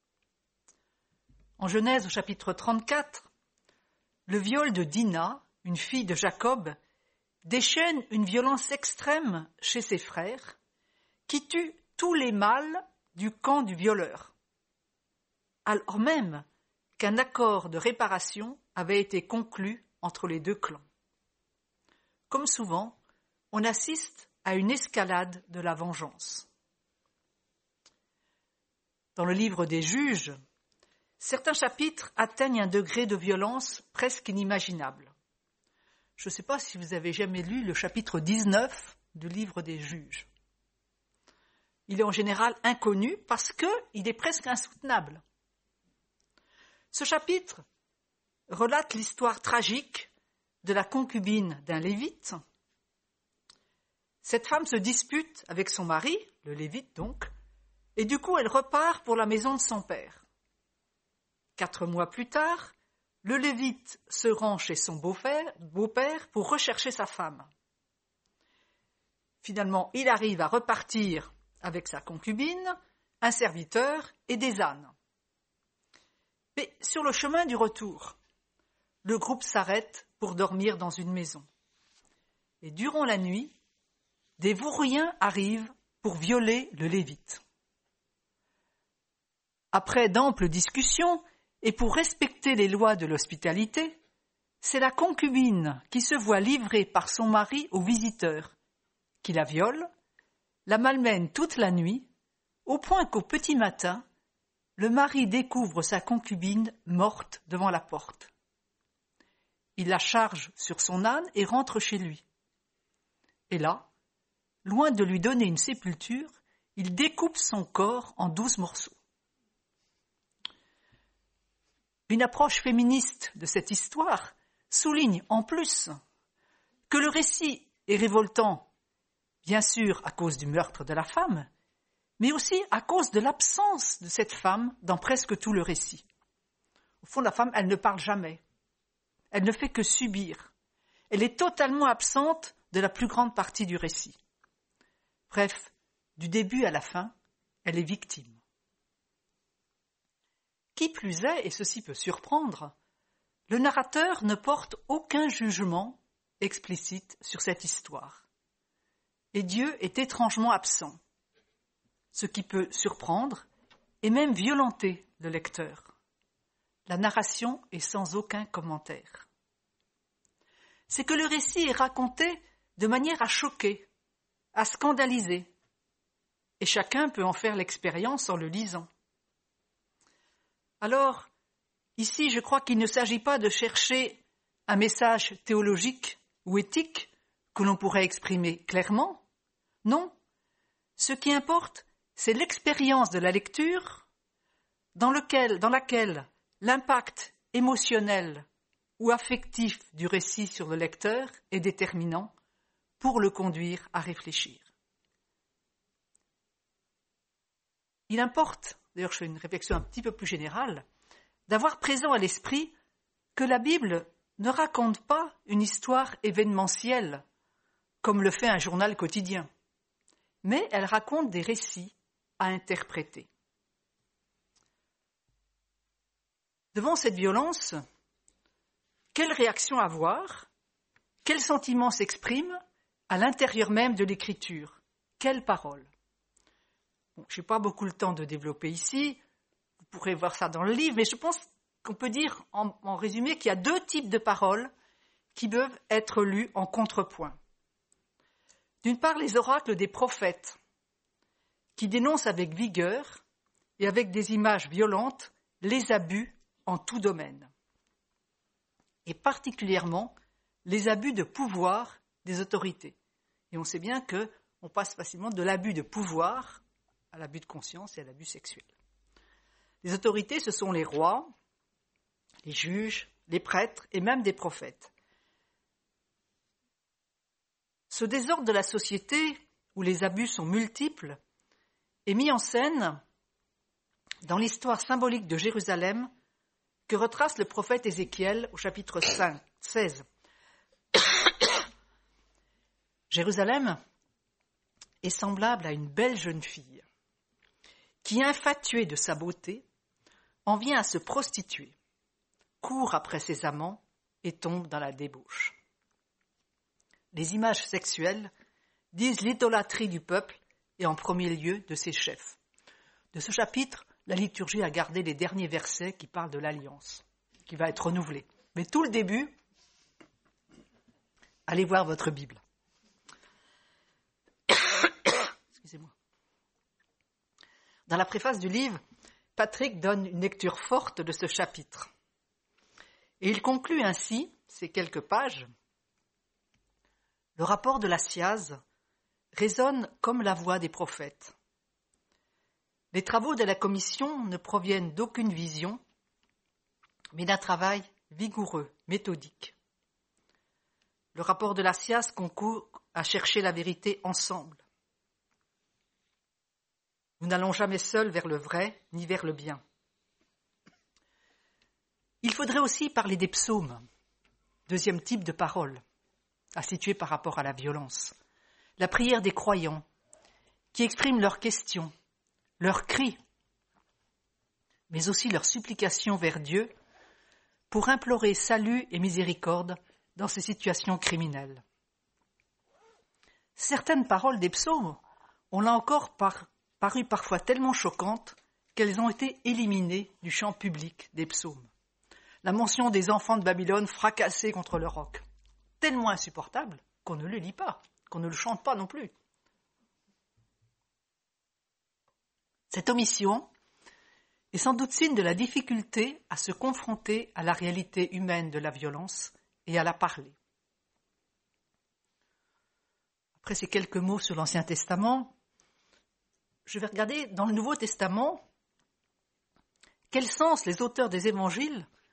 En Genèse au chapitre trente-quatre, le viol de Dina, une fille de Jacob, déchaîne une violence extrême chez ses frères, qui tue tous les mâles du camp du violeur, alors même qu'un accord de réparation avait été conclu entre les deux clans. Comme souvent, on assiste à une escalade de la vengeance. Dans le livre des Juges, certains chapitres atteignent un degré de violence presque inimaginable. Je ne sais pas si vous avez jamais lu le chapitre dix-neuf du livre des Juges. Il est en général inconnu parce qu'il est presque insoutenable. Ce chapitre relate l'histoire tragique de la concubine d'un lévite. Cette femme se dispute avec son mari, le lévite donc, et du coup elle repart pour la maison de son père. Quatre mois plus tard, le lévite se rend chez son beau-père, beau-père pour rechercher sa femme. Finalement, il arrive à repartir avec sa concubine, un serviteur et des ânes. Mais sur le chemin du retour, le groupe s'arrête pour dormir dans une maison. Et durant la nuit, des vauriens arrivent pour violer le lévite. Après d'amples discussions, et pour respecter les lois de l'hospitalité, c'est la concubine qui se voit livrée par son mari aux visiteurs, qui la viole, la malmène toute la nuit, au point qu'au petit matin, le mari découvre sa concubine morte devant la porte. Il la charge sur son âne et rentre chez lui. Et là, loin de lui donner une sépulture, il découpe son corps en douze morceaux. Une approche féministe de cette histoire souligne en plus que le récit est révoltant, bien sûr à cause du meurtre de la femme, mais aussi à cause de l'absence de cette femme dans presque tout le récit. Au fond, la femme, elle ne parle jamais. Elle ne fait que subir. Elle est totalement absente de la plus grande partie du récit. Bref, du début à la fin, elle est victime. Qui plus est, et ceci peut surprendre, le narrateur ne porte aucun jugement explicite sur cette histoire. Et Dieu est étrangement absent, ce qui peut surprendre et même violenter le lecteur. La narration est sans aucun commentaire. C'est que le récit est raconté de manière à choquer, à scandaliser, et chacun peut en faire l'expérience en le lisant. Alors, ici, je crois qu'il ne s'agit pas de chercher un message théologique ou éthique que l'on pourrait exprimer clairement. Non, ce qui importe, c'est l'expérience de la lecture dans, lequel, dans laquelle l'impact émotionnel ou affectif du récit sur le lecteur est déterminant pour le conduire à réfléchir. Il importe, d'ailleurs je fais une réflexion un petit peu plus générale, d'avoir présent à l'esprit que la Bible ne raconte pas une histoire événementielle comme le fait un journal quotidien, mais elle raconte des récits à interpréter. Devant cette violence, quelle réaction avoir? Quels sentiments s'expriment à l'intérieur même de l'écriture? Quelles paroles? Bon, je n'ai pas beaucoup le temps de développer ici, vous pourrez voir ça dans le livre, mais je pense qu'on peut dire en, en résumé qu'il y a deux types de paroles qui peuvent être lues en contrepoint. D'une part, les oracles des prophètes, qui dénoncent avec vigueur et avec des images violentes les abus en tout domaine, et particulièrement les abus de pouvoir des autorités. Et on sait bien qu'on passe facilement de l'abus de pouvoir à l'abus de conscience et à l'abus sexuel. Les autorités, ce sont les rois, les juges, les prêtres et même des prophètes. Ce désordre de la société, où les abus sont multiples, est mis en scène dans l'histoire symbolique de Jérusalem que retrace le prophète Ézéchiel au chapitre cinq, seize. Jérusalem est semblable à une belle jeune fille qui, infatuée de sa beauté, en vient à se prostituer, court après ses amants et tombe dans la débauche. Les images sexuelles disent l'idolâtrie du peuple et en premier lieu de ses chefs. De ce chapitre, la liturgie a gardé les derniers versets qui parlent de l'alliance, qui va être renouvelée. Mais tout le début, allez voir votre Bible. Excusez-moi. Dans la préface du livre, Patrick donne une lecture forte de ce chapitre. Et il conclut ainsi, ces quelques pages, « Le rapport de la Siaz résonne comme la voix des prophètes. Les travaux de la commission ne proviennent d'aucune vision, mais d'un travail vigoureux, méthodique. Le rapport de la Siaz concourt à chercher la vérité ensemble. Nous n'allons jamais seuls vers le vrai, ni vers le bien. Il faudrait aussi parler des psaumes, deuxième type de parole, à situer par rapport à la violence. La prière des croyants, qui expriment leurs questions, leurs cris, mais aussi leurs supplications vers Dieu pour implorer salut et miséricorde dans ces situations criminelles. Certaines paroles des psaumes ont là encore par, paru parfois tellement choquantes qu'elles ont été éliminées du champ public des psaumes. La mention des enfants de Babylone fracassés contre le roc, tellement insupportable qu'on ne le lit pas, qu'on ne le chante pas non plus. Cette omission est sans doute signe de la difficulté à se confronter à la réalité humaine de la violence et à la parler. Après ces quelques mots sur l'Ancien Testament, je vais regarder dans le Nouveau Testament quel sens les auteurs des évangiles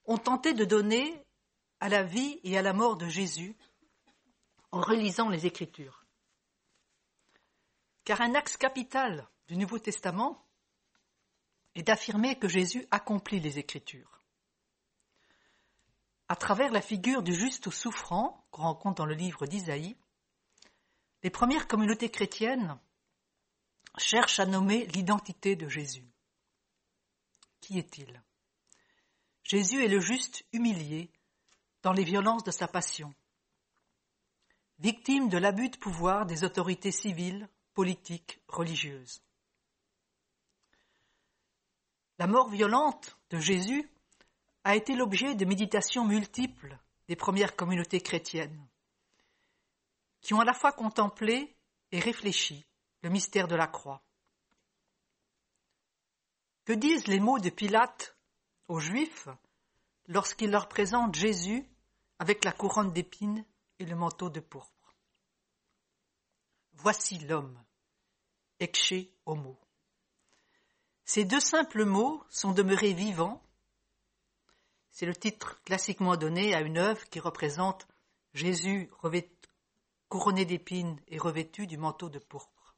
ont tenté de donner à la vie et à la mort de Jésus en relisant les Écritures. Car un axe capital du Nouveau Testament est d'affirmer que Jésus accomplit les Écritures. À travers la figure du juste souffrant qu'on rencontre dans le livre d'Isaïe, les premières communautés chrétiennes cherchent à nommer l'identité de Jésus. Qui est-il ? Jésus est le juste humilié dans les violences de sa passion, victime de l'abus de pouvoir des autorités civiles, politiques, religieuses. La mort violente de Jésus a été l'objet de méditations multiples des premières communautés chrétiennes, qui ont à la fois contemplé et réfléchi le mystère de la croix. Que disent les mots de Pilate aux Juifs lorsqu'il leur présente Jésus avec la couronne d'épines et le manteau de pourpre ? Voici l'homme, ecce homo. Ces deux simples mots sont demeurés vivants. C'est le titre classiquement donné à une œuvre qui représente Jésus revêtu, couronné d'épines et revêtu du manteau de pourpre.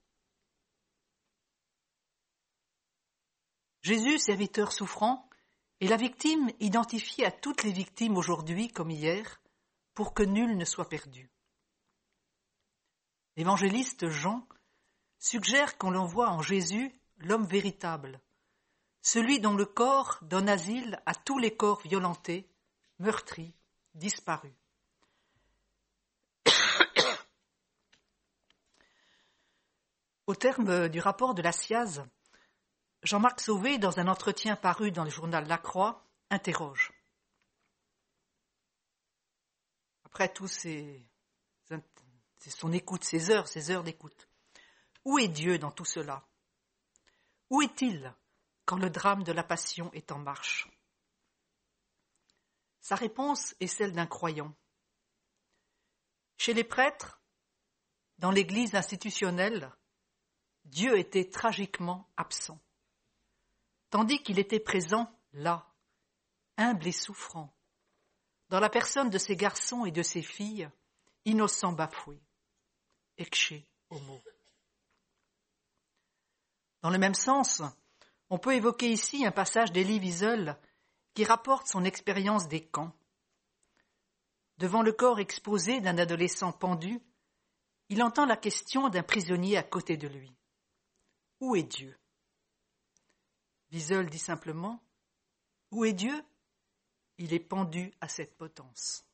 Jésus, serviteur souffrant, est la victime identifiée à toutes les victimes aujourd'hui comme hier, pour que nul ne soit perdu. L'évangéliste Jean suggère qu'on l'envoie en Jésus l'homme véritable, celui dont le corps donne asile à tous les corps violentés, meurtris, disparus. Au terme du rapport de la S I A Z, Jean-Marc Sauvé, dans un entretien paru dans le journal La Croix, interroge. Après tout ces, c'est son écoute, ses heures, ses heures d'écoute. Où est Dieu dans tout cela ? Où est-il quand le drame de la passion est en marche ? Sa réponse est celle d'un croyant. Chez les prêtres, dans l'Église institutionnelle, Dieu était tragiquement absent, tandis qu'il était présent là, humble et souffrant, dans la personne de ses garçons et de ses filles, innocents bafoués, ecce homo. Dans le même sens, on peut évoquer ici un passage d'Elie Wiesel qui rapporte son expérience des camps. Devant le corps exposé d'un adolescent pendu, il entend la question d'un prisonnier à côté de lui. Où est Dieu ? Wiesel dit simplement, où est Dieu ? Il est pendu à cette potence.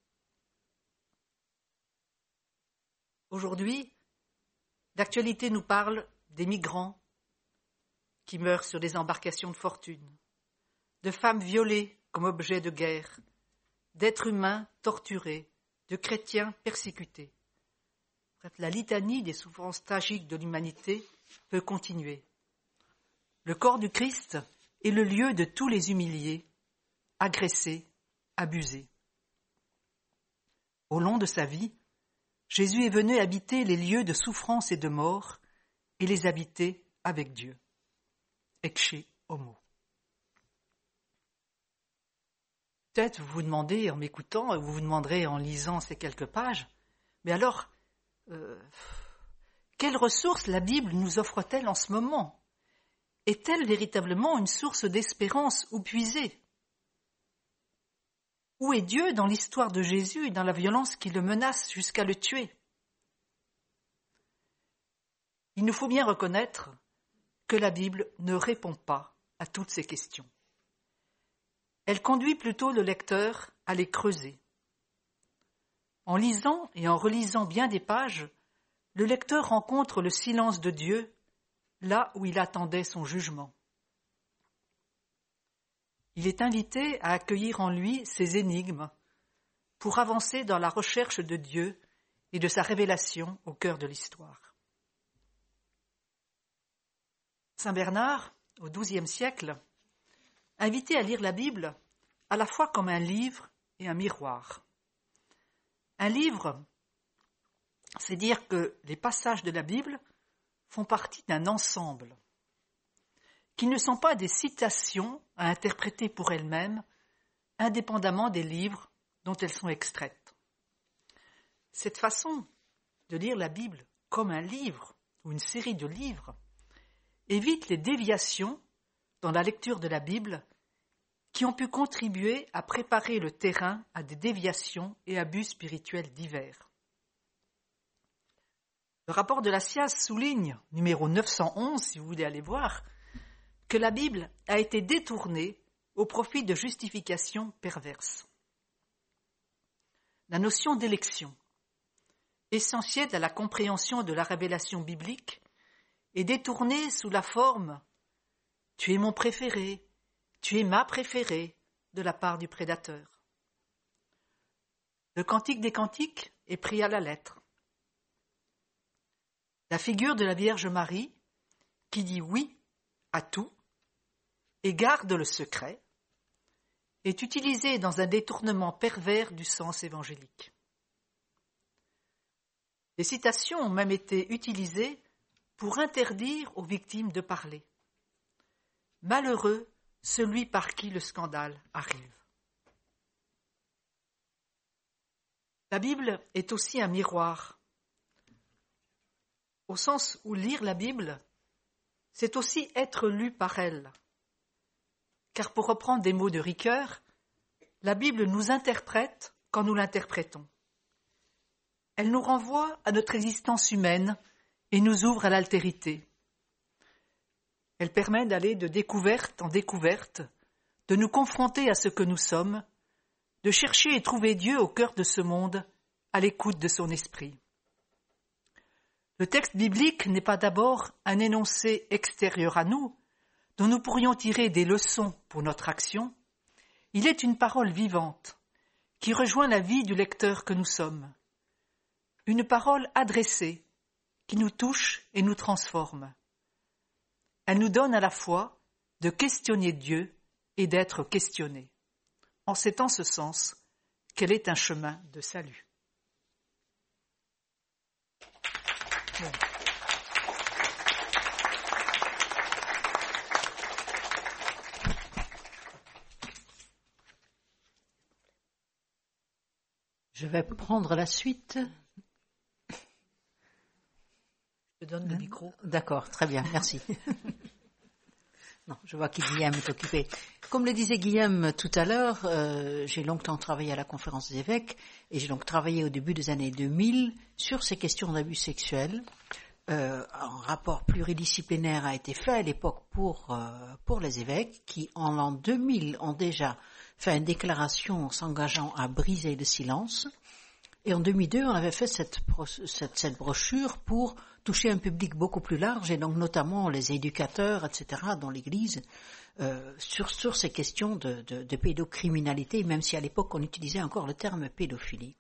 Aujourd'hui, l'actualité nous parle des migrants qui meurent sur des embarcations de fortune, de femmes violées comme objet de guerre, d'êtres humains torturés, de chrétiens persécutés. Bref, la litanie des souffrances tragiques de l'humanité peut continuer. Le corps du Christ est le lieu de tous les humiliés, agressés, abusés. Au long de sa vie, Jésus est venu habiter les lieux de souffrance et de mort et les habiter avec Dieu. Ecce homo. Peut-être vous vous demandez en m'écoutant, vous vous demanderez en lisant ces quelques pages, mais alors, euh, quelles ressources la Bible nous offre-t-elle en ce moment ? Est-elle véritablement une source d'espérance ou puisée ? Où est Dieu dans l'histoire de Jésus et dans la violence qui le menace jusqu'à le tuer ? Il nous faut bien reconnaître que la Bible ne répond pas à toutes ces questions. Elle conduit plutôt le lecteur à les creuser. En lisant et en relisant bien des pages, le lecteur rencontre le silence de Dieu là où il attendait son jugement. Il est invité à accueillir en lui ces énigmes pour avancer dans la recherche de Dieu et de sa révélation au cœur de l'histoire. Saint Bernard, au douzième siècle, invitait à lire la Bible à la fois comme un livre et un miroir. Un livre, c'est dire que les passages de la Bible font partie d'un ensemble, qui ne sont pas des citations à interpréter pour elles-mêmes, indépendamment des livres dont elles sont extraites. Cette façon de lire la Bible comme un livre ou une série de livres évite les déviations dans la lecture de la Bible qui ont pu contribuer à préparer le terrain à des déviations et abus spirituels divers. Le rapport de la S I A S souligne, numéro neuf cent onze, si vous voulez aller voir, que la Bible a été détournée au profit de justifications perverses. La notion d'élection, essentielle à la compréhension de la révélation biblique, est détournée sous la forme « tu es mon préféré », « tu es ma préférée » de la part du prédateur. Le Cantique des Cantiques est pris à la lettre. La figure de la Vierge Marie, qui dit oui à tout et garde le secret, est utilisée dans un détournement pervers du sens évangélique. Les citations ont même été utilisées pour interdire aux victimes de parler. Malheureux celui par qui le scandale arrive. La Bible est aussi un miroir, au sens où lire la Bible, c'est aussi être lu par elle. Car pour reprendre des mots de Ricoeur, la Bible nous interprète quand nous l'interprétons. Elle nous renvoie à notre existence humaine et nous ouvre à l'altérité. Elle permet d'aller de découverte en découverte, de nous confronter à ce que nous sommes, de chercher et trouver Dieu au cœur de ce monde, à l'écoute de son esprit. Le texte biblique n'est pas d'abord un énoncé extérieur à nous, dont nous pourrions tirer des leçons pour notre action. Il est une parole vivante, qui rejoint la vie du lecteur que nous sommes. Une parole adressée, qui nous touche et nous transforme. Elle nous donne à la fois de questionner Dieu et d'être questionné. En c'est en ce sens qu'elle est un chemin de salut. Bon. Je vais prendre la suite. Je donne le micro. D'accord, très bien, merci. Non, je vois que Guillaume est occupé. Comme le disait Guillaume tout à l'heure, euh, j'ai longtemps travaillé à la Conférence des évêques et j'ai donc travaillé au début des années deux mille sur ces questions d'abus sexuels. Euh, un rapport pluridisciplinaire a été fait à l'époque pour, euh, pour les évêques qui, en l'an deux mille, ont déjà fait une déclaration en s'engageant à briser le silence. Et en deux mille deux, on avait fait cette, cette, cette brochure pour toucher un public beaucoup plus large, et donc notamment les éducateurs, et cetera, dans l'Église, euh, sur, sur ces questions de, de, de pédocriminalité, même si à l'époque on utilisait encore le terme pédophilie.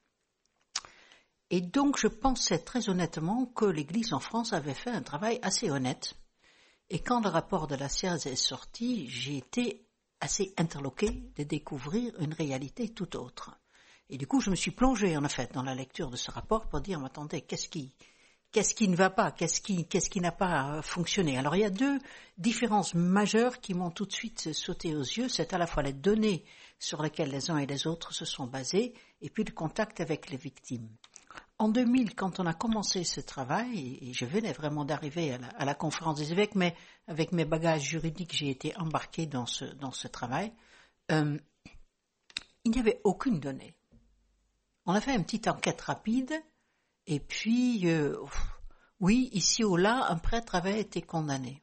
Et donc je pensais très honnêtement que l'Église en France avait fait un travail assez honnête. Et quand le rapport de la S I A S est sorti, j'ai été assez interloquée de découvrir une réalité tout autre. Et du coup, je me suis plongée, en fait, dans la lecture de ce rapport pour dire, mais attendez, qu'est-ce qui, qu'est-ce qui ne va pas, qu'est-ce qui, qu'est-ce qui n'a pas fonctionné? Alors, il y a deux différences majeures qui m'ont tout de suite sauté aux yeux. C'est à la fois les données sur lesquelles les uns et les autres se sont basés, et puis le contact avec les victimes. En deux mille, quand on a commencé ce travail, et je venais vraiment d'arriver à la, à la conférence des évêques, mais avec mes bagages juridiques, j'ai été embarquée dans ce, dans ce travail, euh, il n'y avait aucune donnée. On a fait une petite enquête rapide, et puis, euh, oui, ici ou là, un prêtre avait été condamné.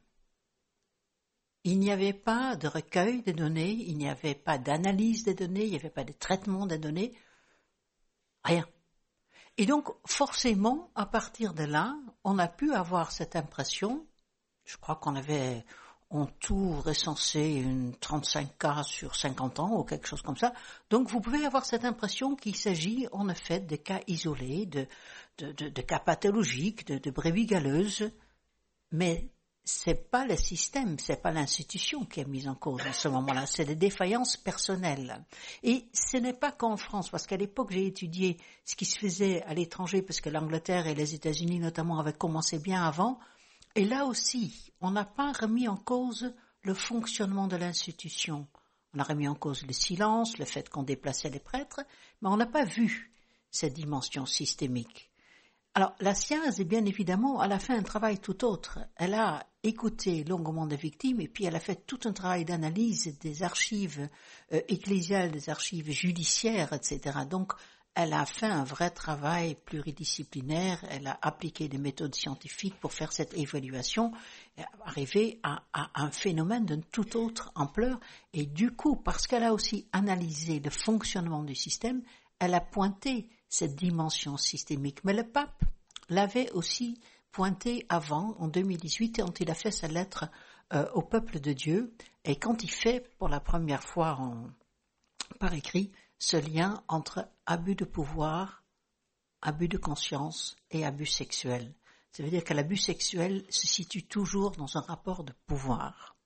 Il n'y avait pas de recueil des données, il n'y avait pas d'analyse des données, il n'y avait pas de traitement des données, rien. Et donc, forcément, à partir de là, on a pu avoir cette impression, je crois qu'on avait en tout recensé une trente-cinq cas sur cinquante ans ou quelque chose comme ça. Donc, vous pouvez avoir cette impression qu'il s'agit en effet de cas isolés, de, de, de, de cas pathologiques, de, de brebis galeuses, mais c'est pas le système, c'est pas l'institution qui est mise en cause à ce moment-là, c'est des défaillances personnelles. Et ce n'est pas qu'en France, parce qu'à l'époque j'ai étudié ce qui se faisait à l'étranger, parce que l'Angleterre et les États-Unis notamment avaient commencé bien avant, et là aussi, on n'a pas remis en cause le fonctionnement de l'institution On a remis en cause le silence, le fait qu'on déplaçait les prêtres, mais on n'a pas vu cette dimension systémique. Alors, la SIAZ, bien évidemment, elle a fait un travail tout autre. Elle a écouté longuement des victimes et puis elle a fait tout un travail d'analyse des archives euh, ecclésiales, des archives judiciaires, et cetera. Donc, elle a fait un vrai travail pluridisciplinaire, elle a appliqué des méthodes scientifiques pour faire cette évaluation, et arriver à, à un phénomène d'une toute autre ampleur. Et du coup, parce qu'elle a aussi analysé le fonctionnement du système, elle a pointé cette dimension systémique. Mais le pape l'avait aussi pointé avant, en deux mille dix-huit, quand il a fait sa lettre euh, au peuple de Dieu, et quand il fait pour la première fois en, par écrit ce lien entre abus de pouvoir, abus de conscience et abus sexuel. Ça veut dire que l'abus sexuel se situe toujours dans un rapport de pouvoir.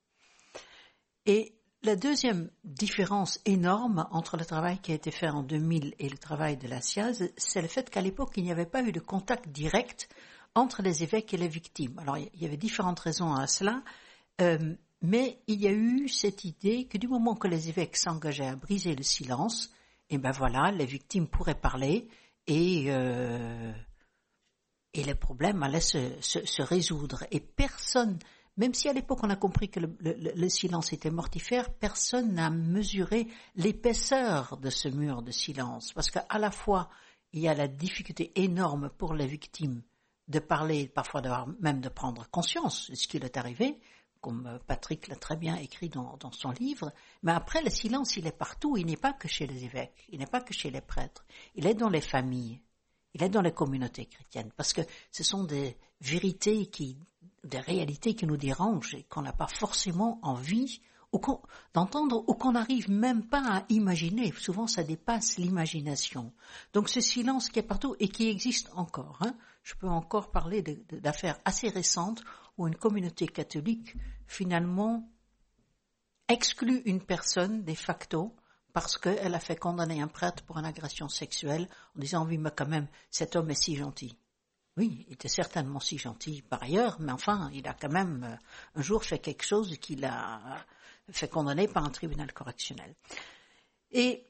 Et la deuxième différence énorme entre le travail qui a été fait en deux mille et le travail de la SIAZ, c'est le fait qu'à l'époque, il n'y avait pas eu de contact direct entre les évêques et les victimes. Alors, il y avait différentes raisons à cela, euh, mais il y a eu cette idée que du moment que les évêques s'engageaient à briser le silence, et ben voilà, les victimes pourraient parler et, euh, et les problèmes allaient se, se, se résoudre. Et personne, même si à l'époque on a compris que le, le, le silence était mortifère, personne n'a mesuré l'épaisseur de ce mur de silence. Parce qu'à la fois, il y a la difficulté énorme pour les victimes de parler, parfois d'avoir, même de prendre conscience de ce qui leur est arrivé, comme Patrick l'a très bien écrit dans, dans son livre. Mais après, le silence, il est partout. Il n'est pas que chez les évêques, il n'est pas que chez les prêtres. Il est dans les familles, il est dans les communautés chrétiennes. Parce que ce sont des vérités, qui, des réalités qui nous dérangent et qu'on n'a pas forcément envie ou qu'on, d'entendre ou qu'on n'arrive même pas à imaginer. Souvent, ça dépasse l'imagination. Donc, ce silence qui est partout et qui existe encore. Hein. Je peux encore parler de, de, d'affaires assez récentes où une communauté catholique, finalement, exclut une personne de facto parce qu'elle a fait condamner un prêtre pour une agression sexuelle en disant « Oui, mais quand même, cet homme est si gentil ». Oui, il était certainement si gentil par ailleurs, mais enfin, il a quand même euh, un jour fait quelque chose qui l'a fait condamner par un tribunal correctionnel. Et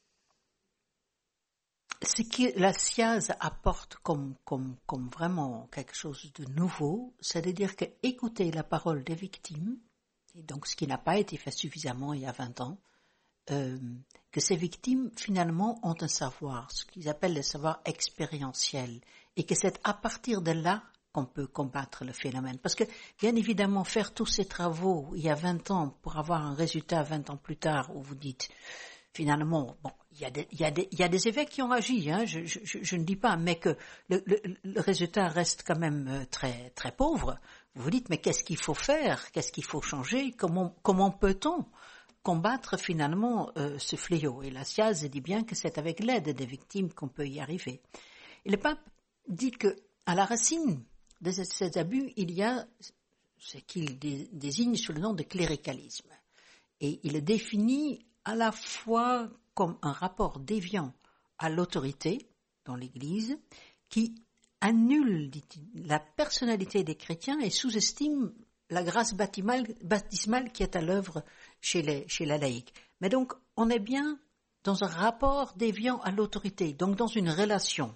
ce que la SIAZ apporte comme, comme, comme vraiment quelque chose de nouveau, c'est de dire que écouter la parole des victimes, et donc ce qui n'a pas été fait suffisamment il y a vingt ans, euh, que ces victimes finalement ont un savoir, ce qu'ils appellent le savoir expérientiel, et que c'est à partir de là qu'on peut combattre le phénomène. Parce que, bien évidemment, faire tous ces travaux il y a vingt ans pour avoir un résultat vingt ans plus tard où vous dites, finalement, bon, il y a des, il y a des, il y a des évêques qui ont agi, hein, je, je, je ne dis pas, mais que le, le, le résultat reste quand même très, très pauvre. Vous vous dites, mais qu'est-ce qu'il faut faire? Qu'est-ce qu'il faut changer? Comment, comment peut-on combattre finalement euh, ce fléau? Et la SIAZ dit bien que c'est avec l'aide des victimes qu'on peut y arriver. Et le pape dit que à la racine de ces abus, il y a ce qu'il désigne sous le nom de cléricalisme. Et il le définit à la fois comme un rapport déviant à l'autorité dans l'Église qui annule, dit-il, la personnalité des chrétiens et sous-estime la grâce baptismale, baptismale qui est à l'œuvre chez, les, chez la laïque. Mais donc, on est bien dans un rapport déviant à l'autorité, donc dans une relation.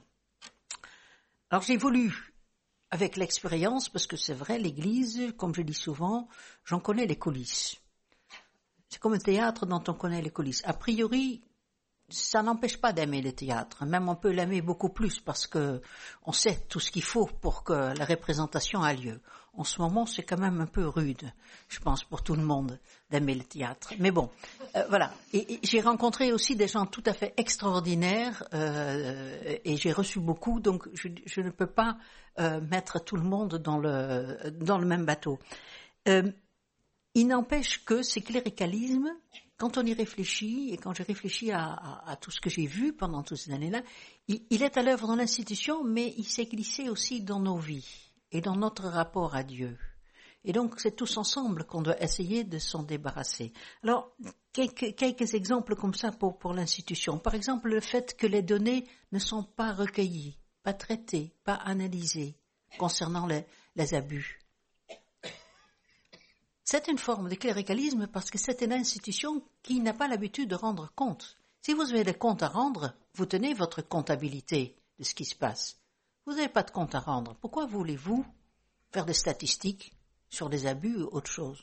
Alors, j'évolue avec l'expérience, parce que c'est vrai, l'Église, comme je dis souvent, j'en connais les coulisses. C'est comme un théâtre dont on connaît les coulisses. A priori, ça n'empêche pas d'aimer le théâtre. Même on peut l'aimer beaucoup plus parce que on sait tout ce qu'il faut pour que la représentation a lieu. En ce moment, c'est quand même un peu rude, je pense, pour tout le monde d'aimer le théâtre. Mais bon, euh, voilà. Et, et j'ai rencontré aussi des gens tout à fait extraordinaires euh, et j'ai reçu beaucoup, donc je, je ne peux pas euh, mettre tout le monde dans le dans le même bateau. Euh, Il n'empêche que ce cléricalisme, quand on y réfléchit, et quand j'ai réfléchi à, à, à tout ce que j'ai vu pendant toutes ces années-là, il, il est à l'œuvre dans l'institution, mais il s'est glissé aussi dans nos vies et dans notre rapport à Dieu. Et donc, c'est tous ensemble qu'on doit essayer de s'en débarrasser. Alors, quelques, quelques exemples comme ça pour, pour l'institution. Par exemple, le fait que les données ne sont pas recueillies, pas traitées, pas analysées concernant les, les abus. C'est une forme de cléricalisme parce que c'est une institution qui n'a pas l'habitude de rendre compte. Si vous avez des comptes à rendre, vous tenez votre comptabilité de ce qui se passe. Vous n'avez pas de compte à rendre. Pourquoi voulez-vous faire des statistiques sur des abus ou autre chose?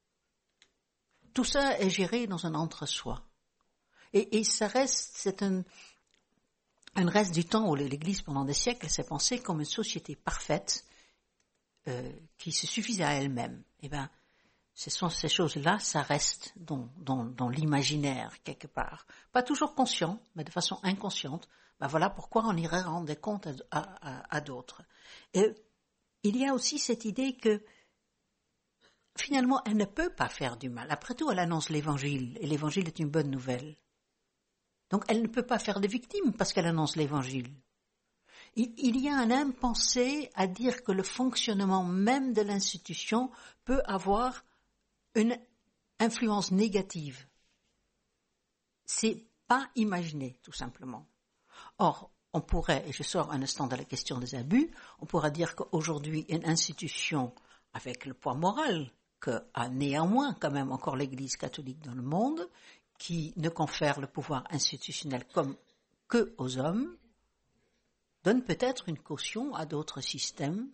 Tout ça est géré dans un entre-soi. Et, et ça reste, c'est un, un reste du temps où l'Église, pendant des siècles, s'est pensée comme une société parfaite euh, qui se suffisait à elle-même. Eh bien, ce sont ces choses-là, ça reste dans, dans, dans l'imaginaire, quelque part. Pas toujours conscient, mais de façon inconsciente. Ben voilà pourquoi on irait rendre des comptes à, à, à, à d'autres. Et il y a aussi cette idée que, finalement, elle ne peut pas faire du mal. Après tout, elle annonce l'Évangile, et l'Évangile est une bonne nouvelle. Donc, elle ne peut pas faire de victimes parce qu'elle annonce l'Évangile. Il, il y a un impensé à dire que le fonctionnement même de l'institution peut avoir une influence négative. C'est pas imaginé, tout simplement. Or, on pourrait, et je sors un instant de la question des abus, on pourrait dire qu'aujourd'hui, une institution avec le poids moral que a néanmoins quand même encore l'Église catholique dans le monde, qui ne confère le pouvoir institutionnel comme que aux hommes, donne peut-être une caution à d'autres systèmes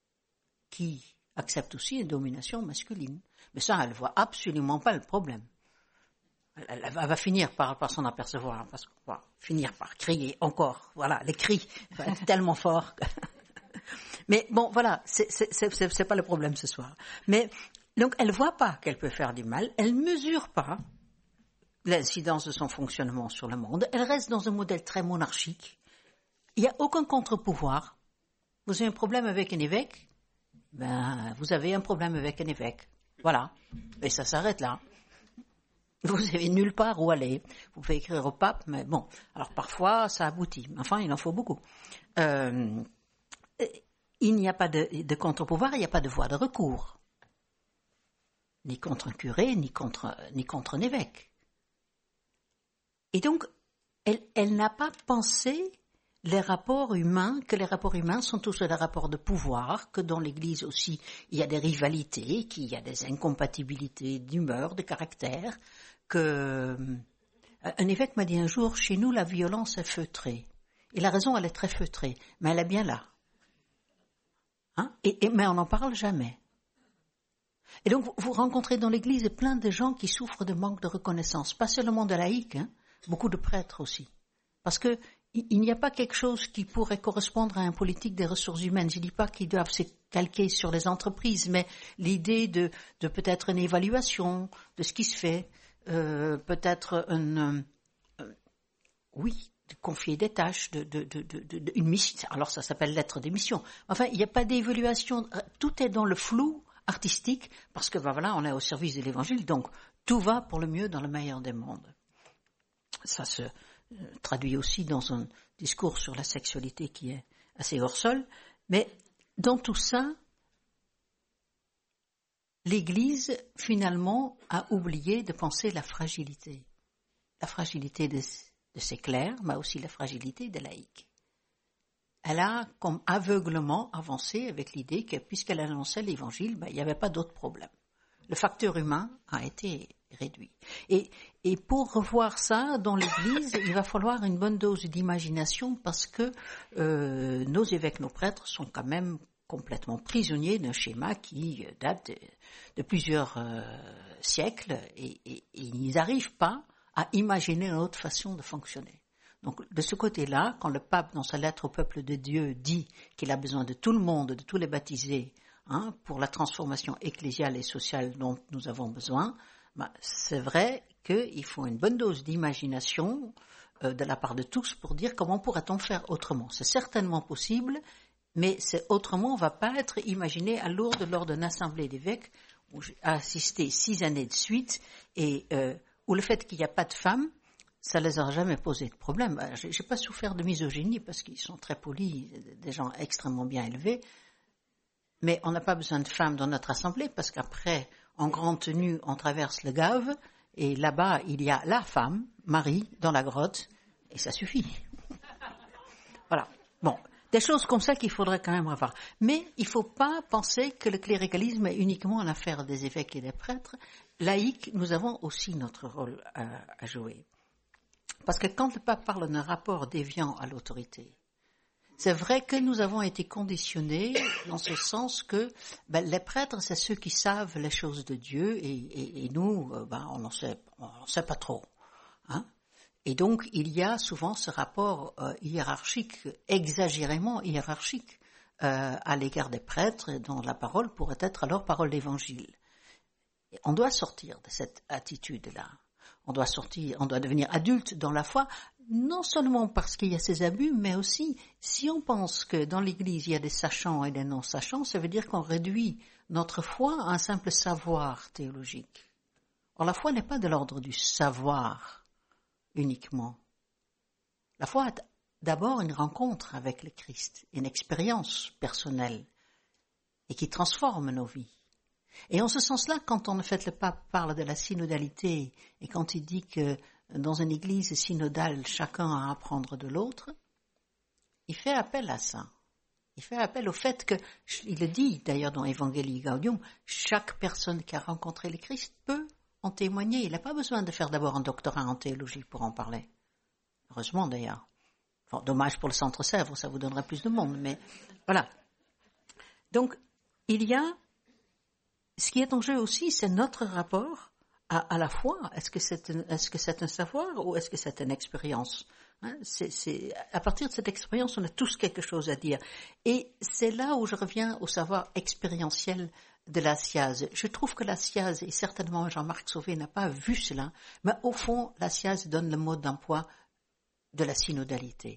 qui acceptent aussi une domination masculine. Mais ça, elle ne voit absolument pas le problème. Elle, elle va finir par, par s'en apercevoir, parce qu'on va finir par crier encore. Voilà, les cris vont être tellement forts. Que... Mais bon, voilà, c'est, c'est, c'est, c'est pas le problème ce soir. Mais donc, elle ne voit pas qu'elle peut faire du mal, elle ne mesure pas l'incidence de son fonctionnement sur le monde, elle reste dans un modèle très monarchique. Il n'y a aucun contre-pouvoir. Vous avez un problème avec un évêque, ben, vous avez un problème avec un évêque. Voilà. Et ça s'arrête là. Vous n'avez nulle part où aller. Vous pouvez écrire au pape, mais bon. Alors parfois, ça aboutit. Enfin, il en faut beaucoup. Euh, il n'y a pas de, de contre-pouvoir, il n'y a pas de voie de recours. Ni contre un curé, ni contre, ni contre un évêque. Et donc, elle, elle n'a pas pensé les rapports humains, que les rapports humains sont tous des rapports de pouvoir, que dans l'Église aussi, il y a des rivalités, qu'il y a des incompatibilités d'humeur, de caractère, que... Un évêque m'a dit un jour, chez nous, la violence est feutrée. Et la raison, elle est très feutrée, mais elle est bien là. Hein? Et, et, mais on n'en parle jamais. Et donc, vous rencontrez dans l'Église plein de gens qui souffrent de manque de reconnaissance, pas seulement de laïcs, hein, beaucoup de prêtres aussi. Parce que il n'y a pas quelque chose qui pourrait correspondre à un politique des ressources humaines. Je ne dis pas qu'ils doivent se calquer sur les entreprises, mais l'idée de, de peut-être une évaluation de ce qui se fait, euh, peut-être une, euh, oui, de confier des tâches, de, de, de, de, de, une mission. Alors ça s'appelle lettre des missions. Enfin, il n'y a pas d'évaluation. Tout est dans le flou artistique parce que ben voilà, on est au service de l'Évangile, donc tout va pour le mieux dans le meilleur des mondes. Ça se traduit aussi dans un discours sur la sexualité qui est assez hors sol, mais dans tout ça, l'Église finalement a oublié de penser la fragilité, la fragilité de, de ses clercs, mais aussi la fragilité des laïcs. Elle a comme aveuglement avancé avec l'idée que puisqu'elle annonçait l'Évangile, ben, il n'y avait pas d'autre problème. Le facteur humain a été réduit. Et, et pour revoir ça dans l'Église, il va falloir une bonne dose d'imagination parce que euh, nos évêques, nos prêtres sont quand même complètement prisonniers d'un schéma qui date de, de plusieurs euh, siècles et, et, et ils n'arrivent pas à imaginer une autre façon de fonctionner. Donc de ce côté-là, quand le pape, dans sa lettre au peuple de Dieu, dit qu'il a besoin de tout le monde, de tous les baptisés, hein, pour la transformation ecclésiale et sociale dont nous avons besoin, ben, c'est vrai qu'il faut une bonne dose d'imagination euh, de la part de tous pour dire comment pourrait-on faire autrement. C'est certainement possible, mais c'est autrement ne va pas être imaginé à Lourdes lors d'une assemblée d'évêques où j'ai assisté six années de suite et euh, où le fait qu'il n'y a pas de femmes, ça ne les a jamais posé de problème. Je n'ai pas souffert de misogynie parce qu'ils sont très polis, des gens extrêmement bien élevés, mais on n'a pas besoin de femmes dans notre assemblée parce qu'après, en grande tenue, on traverse le Gave et là-bas, il y a la femme, Marie, dans la grotte, et ça suffit. Voilà. Bon. Des choses comme ça qu'il faudrait quand même revoir. Mais il ne faut pas penser que le cléricalisme est uniquement l'affaire des évêques et des prêtres. Laïcs, nous avons aussi notre rôle à, à jouer. Parce que quand le pape parle d'un rapport déviant à l'autorité, c'est vrai que nous avons été conditionnés dans ce sens que ben, les prêtres, c'est ceux qui savent les choses de Dieu et, et, et nous, ben, on n'en sait, on sait pas trop. Hein? Et donc, il y a souvent ce rapport euh, hiérarchique, exagérément hiérarchique, euh, à l'égard des prêtres, dont la parole pourrait être alors parole d'évangile. Et on doit sortir de cette attitude-là. On doit sortir, on doit devenir adulte dans la foi, non seulement parce qu'il y a ces abus, mais aussi, si on pense que dans l'Église, il y a des sachants et des non-sachants, ça veut dire qu'on réduit notre foi à un simple savoir théologique. Or, la foi n'est pas de l'ordre du savoir uniquement. La foi est d'abord une rencontre avec le Christ, une expérience personnelle et qui transforme nos vies. Et en ce sens-là, quand en fait le pape parle de la synodalité et quand il dit que dans une église synodale, chacun a à apprendre de l'autre, il fait appel à ça. Il fait appel au fait que, il le dit d'ailleurs dans Evangelii Gaudium, chaque personne qui a rencontré le Christ peut en témoigner. Il n'a pas besoin de faire d'abord un doctorat en théologie pour en parler. Heureusement d'ailleurs. Enfin, dommage pour le Centre Sèvres, ça vous donnerait plus de monde, mais voilà. Donc, il y a, ce qui est en jeu aussi, c'est notre rapport à, à la foi. Est-ce que c'est un, est-ce que c'est un savoir ou est-ce que c'est une expérience? Hein, c'est, c'est, à partir de cette expérience, on a tous quelque chose à dire. Et c'est là où je reviens au savoir expérientiel de la S I A Z. Je trouve que la S I A Z, et certainement Jean-Marc Sauvé n'a pas vu cela, mais au fond, la S I A Z donne le mode d'emploi de la synodalité.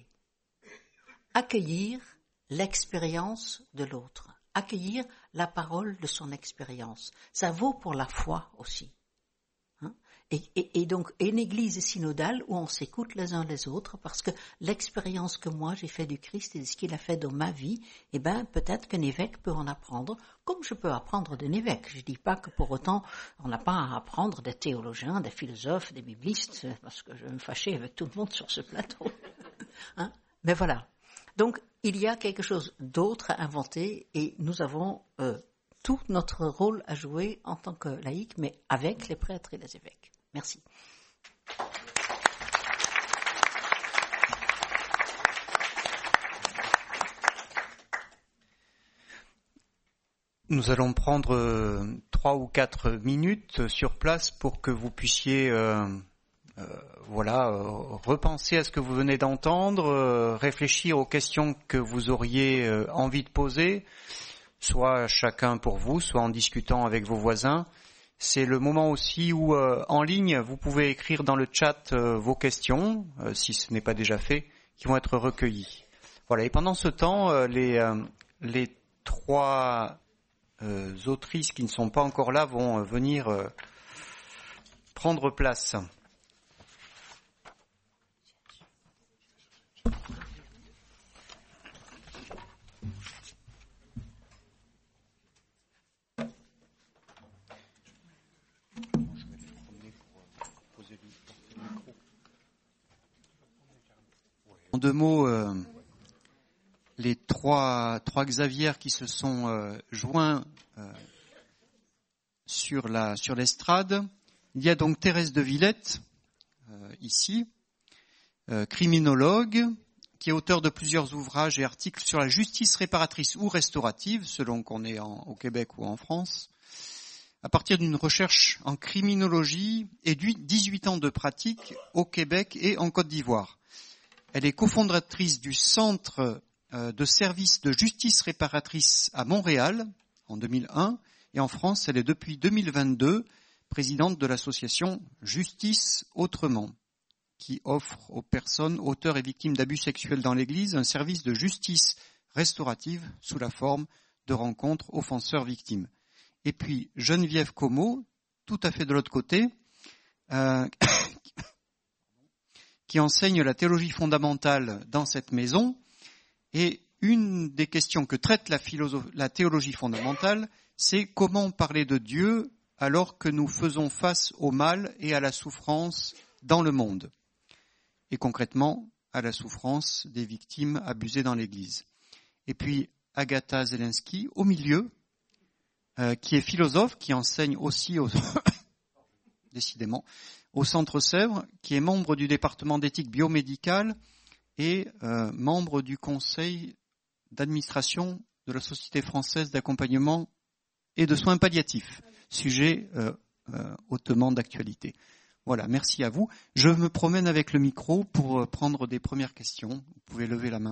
Accueillir l'expérience de l'autre, accueillir la parole de son expérience. Ça vaut pour la foi aussi. Hein? Et, et, et donc, une église synodale où on s'écoute les uns les autres, parce que l'expérience que moi j'ai fait du Christ et ce qu'il a fait dans ma vie, eh ben, peut-être qu'un évêque peut en apprendre, comme je peux apprendre d'un évêque. Je dis pas que pour autant, on n'a pas à apprendre des théologiens, des philosophes, des biblistes, parce que je vais me fâcher avec tout le monde sur ce plateau. Hein? Mais voilà. Donc, il y a quelque chose d'autre à inventer et nous avons euh, tout notre rôle à jouer en tant que laïcs, mais avec les prêtres et les évêques. Merci. Nous allons prendre euh, trois ou quatre minutes sur place pour que vous puissiez euh, euh, voilà, euh, repenser à ce que vous venez d'entendre, euh, réfléchir aux questions que vous auriez euh, envie de poser, soit chacun pour vous, soit en discutant avec vos voisins. C'est le moment aussi où, euh, en ligne, vous pouvez écrire dans le chat euh, vos questions, euh, si ce n'est pas déjà fait, qui vont être recueillies. Voilà. Et pendant ce temps, euh, les, euh, les trois euh, autrices qui ne sont pas encore là vont euh, venir euh, prendre place. En deux mots, euh, les trois, trois Xavier qui se sont euh, joints euh, sur la sur l'estrade. Il y a donc Thérèse de Villette, euh, ici, euh, criminologue, qui est auteur de plusieurs ouvrages et articles sur la justice réparatrice ou restaurative, selon qu'on est en, au Québec ou en France, à partir d'une recherche en criminologie et dix-huit ans de pratique au Québec et en Côte d'Ivoire. Elle est cofondatrice du Centre de services de justice réparatrice à Montréal en deux mille un et en France, elle est depuis deux mille vingt-deux présidente de l'association Justice Autrement, qui offre aux personnes, auteurs et victimes d'abus sexuels dans l'Église un service de justice restaurative sous la forme de rencontres offenseurs-victimes. Et puis Geneviève Como, tout à fait de l'autre côté, euh, qui enseigne la théologie fondamentale dans cette maison. Et une des questions que traite la, philosophe, la théologie fondamentale, c'est comment parler de Dieu alors que nous faisons face au mal et à la souffrance dans le monde, et concrètement à la souffrance des victimes abusées dans l'Église. et puis Agatha Zelensky au milieu, euh, qui est philosophe, qui enseigne aussi au décidément au Centre Sèvres, qui est membre du département d'éthique biomédicale et euh, membre du conseil d'administration de la Société française d'accompagnement et de soins palliatifs, sujet euh, euh, hautement d'actualité. Voilà, merci à vous. Je me promène avec le micro pour prendre des premières questions. Vous pouvez lever la main.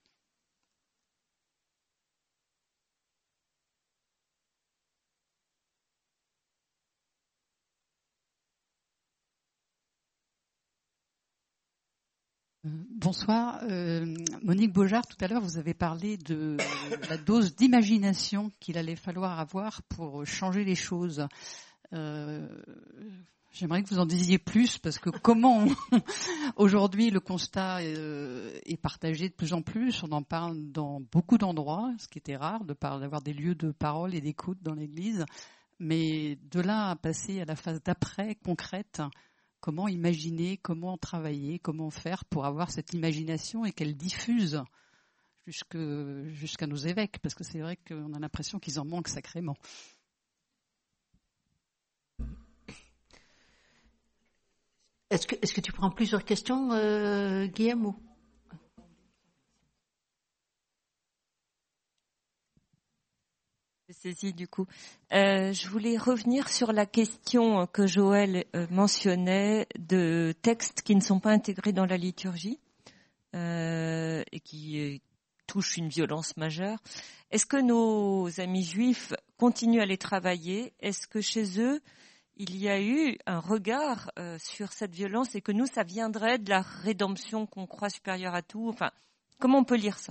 Bonsoir. Euh, Monique Beaujard, tout à l'heure, vous avez parlé de la dose d'imagination qu'il allait falloir avoir pour changer les choses. Euh, j'aimerais que vous en disiez plus, parce que comment on, aujourd'hui le constat euh, est partagé de plus en plus, on en parle dans beaucoup d'endroits, ce qui était rare de par, d'avoir des lieux de parole et d'écoute dans l'Église, mais de là à passer à la phase d'après, concrète, comment imaginer, comment travailler, comment faire pour avoir cette imagination et qu'elle diffuse jusque, jusqu'à nos évêques, parce que c'est vrai qu'on a l'impression qu'ils en manquent sacrément. Est-ce que, est-ce que tu prends plusieurs questions, euh, Guillaume ou... Saisie du coup. Euh, je voulais revenir sur la question que Joël euh, mentionnait de textes qui ne sont pas intégrés dans la liturgie euh, et qui euh, touchent une violence majeure. Est-ce que nos amis juifs continuent à les travailler ? Est-ce que chez eux, il y a eu un regard euh, sur cette violence et que nous, ça viendrait de la rédemption qu'on croit supérieure à tout ? Enfin, comment on peut lire ça ?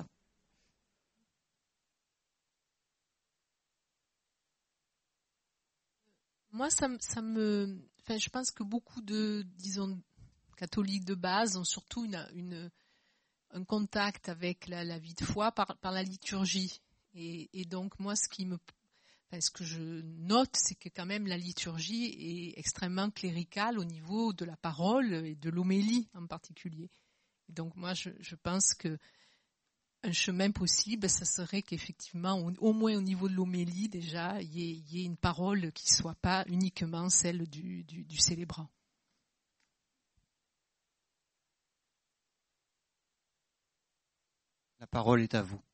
Moi, ça, ça me, enfin, je pense que beaucoup de, disons, catholiques de base ont surtout une, une, un contact avec la, la vie de foi par, par la liturgie. Et, et donc, moi, ce qui me, enfin, ce que je note, c'est que quand même la liturgie est extrêmement cléricale au niveau de la parole et de l'homélie en particulier. Et donc, moi, je, je pense que un chemin possible, ça serait qu'effectivement, au moins au niveau de l'homélie, déjà, il y ait, il y ait une parole qui ne soit pas uniquement celle du, du, du célébrant. La parole est à vous.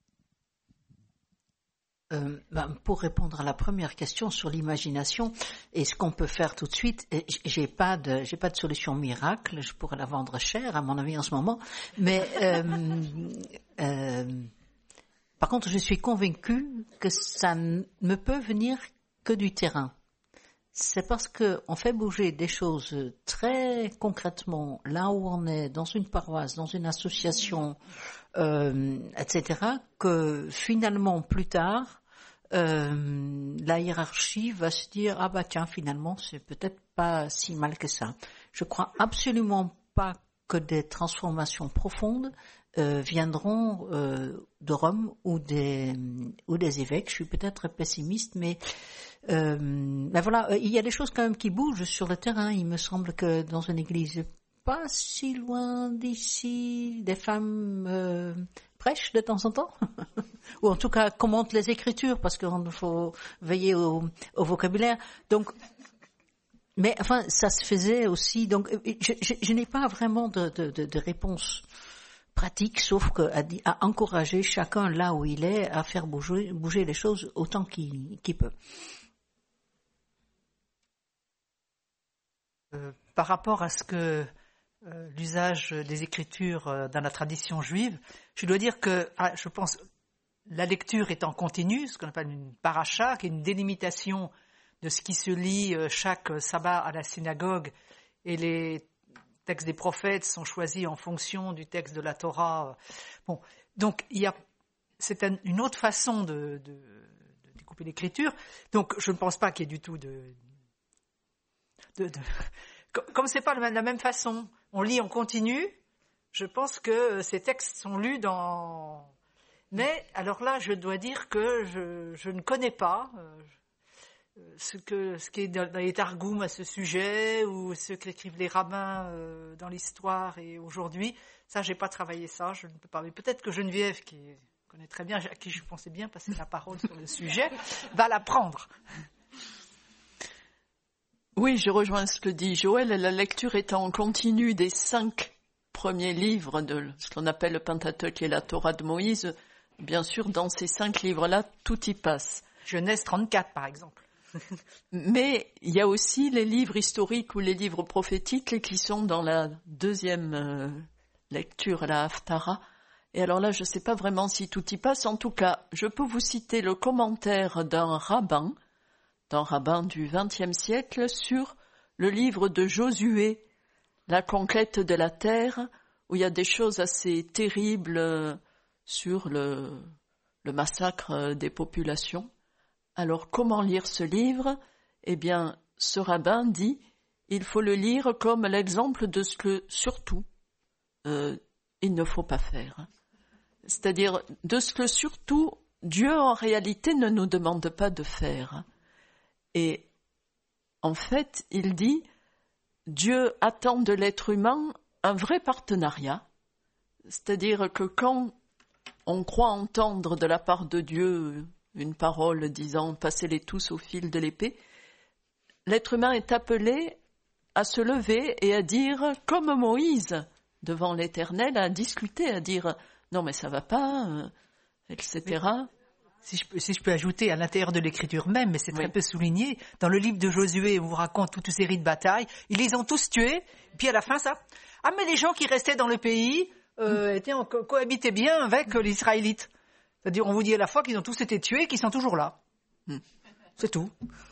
Euh, ben, pour répondre à la première question sur l'imagination et ce qu'on peut faire tout de suite, j'ai pas de j'ai pas de solution miracle, je pourrais la vendre cher à mon avis en ce moment, mais euh, euh, par contre je suis convaincue que ça ne peut venir que du terrain. C'est parce que on fait bouger des choses très concrètement là où on est, dans une paroisse, dans une association, euh, et cetera, que finalement plus tard, euh, la hiérarchie va se dire ah bah tiens finalement c'est peut-être pas si mal que ça. Je crois absolument pas que des transformations profondes euh, viendront euh, de Rome ou des ou des évêques. Je suis peut-être pessimiste, mais Euh, ben voilà, il y a des choses quand même qui bougent sur le terrain. Il me semble que dans une église pas si loin d'ici, des femmes euh, prêchent de temps en temps, ou en tout cas commentent les Écritures, parce qu'il faut veiller au, au vocabulaire. Donc, mais enfin, ça se faisait aussi. Donc, je, je, je n'ai pas vraiment de, de, de, de réponse pratique, sauf que à, à encourager chacun là où il est à faire bouger, bouger les choses autant qu'il, qu'il peut. Euh, par rapport à ce que euh, l'usage des Écritures euh, dans la tradition juive, je dois dire que, ah, je pense, la lecture est en continu, ce qu'on appelle une paracha, qui est une délimitation de ce qui se lit euh, chaque sabbat à la synagogue, et les textes des prophètes sont choisis en fonction du texte de la Torah. Bon, donc il y a, c'est un, une autre façon de, de, de découper l'Écriture. Donc je ne pense pas qu'il y ait du tout de De, de, comme c'est pas la même façon, on lit en continu, je pense que ces textes sont lus dans... Mais, alors là, je dois dire que je, je ne connais pas euh, ce, que, ce qui est dans les Targums à ce sujet, ou ce qu'écrivent les rabbins euh, dans l'histoire et aujourd'hui. Ça, j'ai pas travaillé ça, je ne peux pas. Mais peut-être que Geneviève, qui est connaît très bien, à qui je pensais bien passer la parole sur le sujet, va la prendre. Oui, je rejoins ce que dit Joël. La lecture est en continu des cinq premiers livres de ce qu'on appelle le Pentateuque et la Torah de Moïse. Bien sûr, dans ces cinq livres-là, tout y passe. Genèse trente-quatre, par exemple. Mais il y a aussi les livres historiques ou les livres prophétiques qui sont dans la deuxième euh, lecture, la Haftara. Et alors là, je ne sais pas vraiment si tout y passe. En tout cas, je peux vous citer le commentaire d'un rabbin, d'un rabbin du vingtième siècle, sur le livre de Josué, la conquête de la terre, où il y a des choses assez terribles sur le, le massacre des populations. Alors, comment lire ce livre ? Eh bien, ce rabbin dit, il faut le lire comme l'exemple de ce que, surtout, euh, il ne faut pas faire. C'est-à-dire, de ce que, surtout, Dieu, en réalité, ne nous demande pas de faire. Et, en fait, il dit, Dieu attend de l'être humain un vrai partenariat. C'est-à-dire que quand on croit entendre de la part de Dieu une parole disant « passez-les tous au fil de l'épée », l'être humain est appelé à se lever et à dire, comme Moïse, devant l'Éternel, à discuter, à dire « non mais ça va pas euh, », et cetera. Si je, peux, si je peux ajouter, à l'intérieur de l'écriture même, mais c'est très Oui. peu souligné, dans le livre de Josué, on vous raconte toute une série de batailles, ils les ont tous tués, puis à la fin ça, ah mais les gens qui restaient dans le pays euh, étaient en, co- cohabitaient bien avec euh, les Israélites. C'est-à-dire, on vous dit à la fois qu'ils ont tous été tués et qu'ils sont toujours là. Hmm. C'est tout.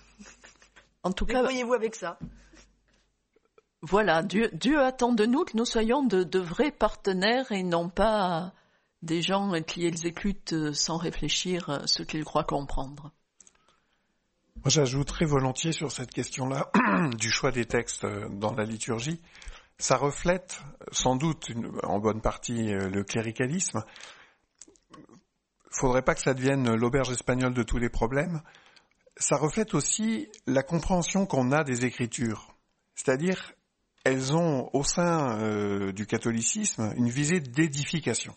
En tout cas, voyez-vous avec ça. Voilà, Dieu, Dieu attend de nous que nous soyons de, de vrais partenaires et non pas des gens qui exécutent sans réfléchir ce qu'ils croient comprendre. Moi, j'ajouterais volontiers sur cette question-là du choix des textes dans la liturgie. Ça reflète sans doute une, en bonne partie le cléricalisme. Faudrait pas que ça devienne l'auberge espagnole de tous les problèmes. Ça reflète aussi la compréhension qu'on a des Écritures. C'est-à-dire, elles ont au sein euh, du catholicisme une visée d'édification.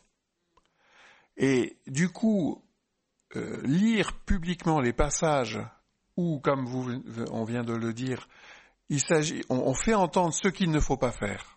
Et du coup, euh, lire publiquement les passages où, comme vous, on vient de le dire, il s'agit, on, on fait entendre ce qu'il ne faut pas faire,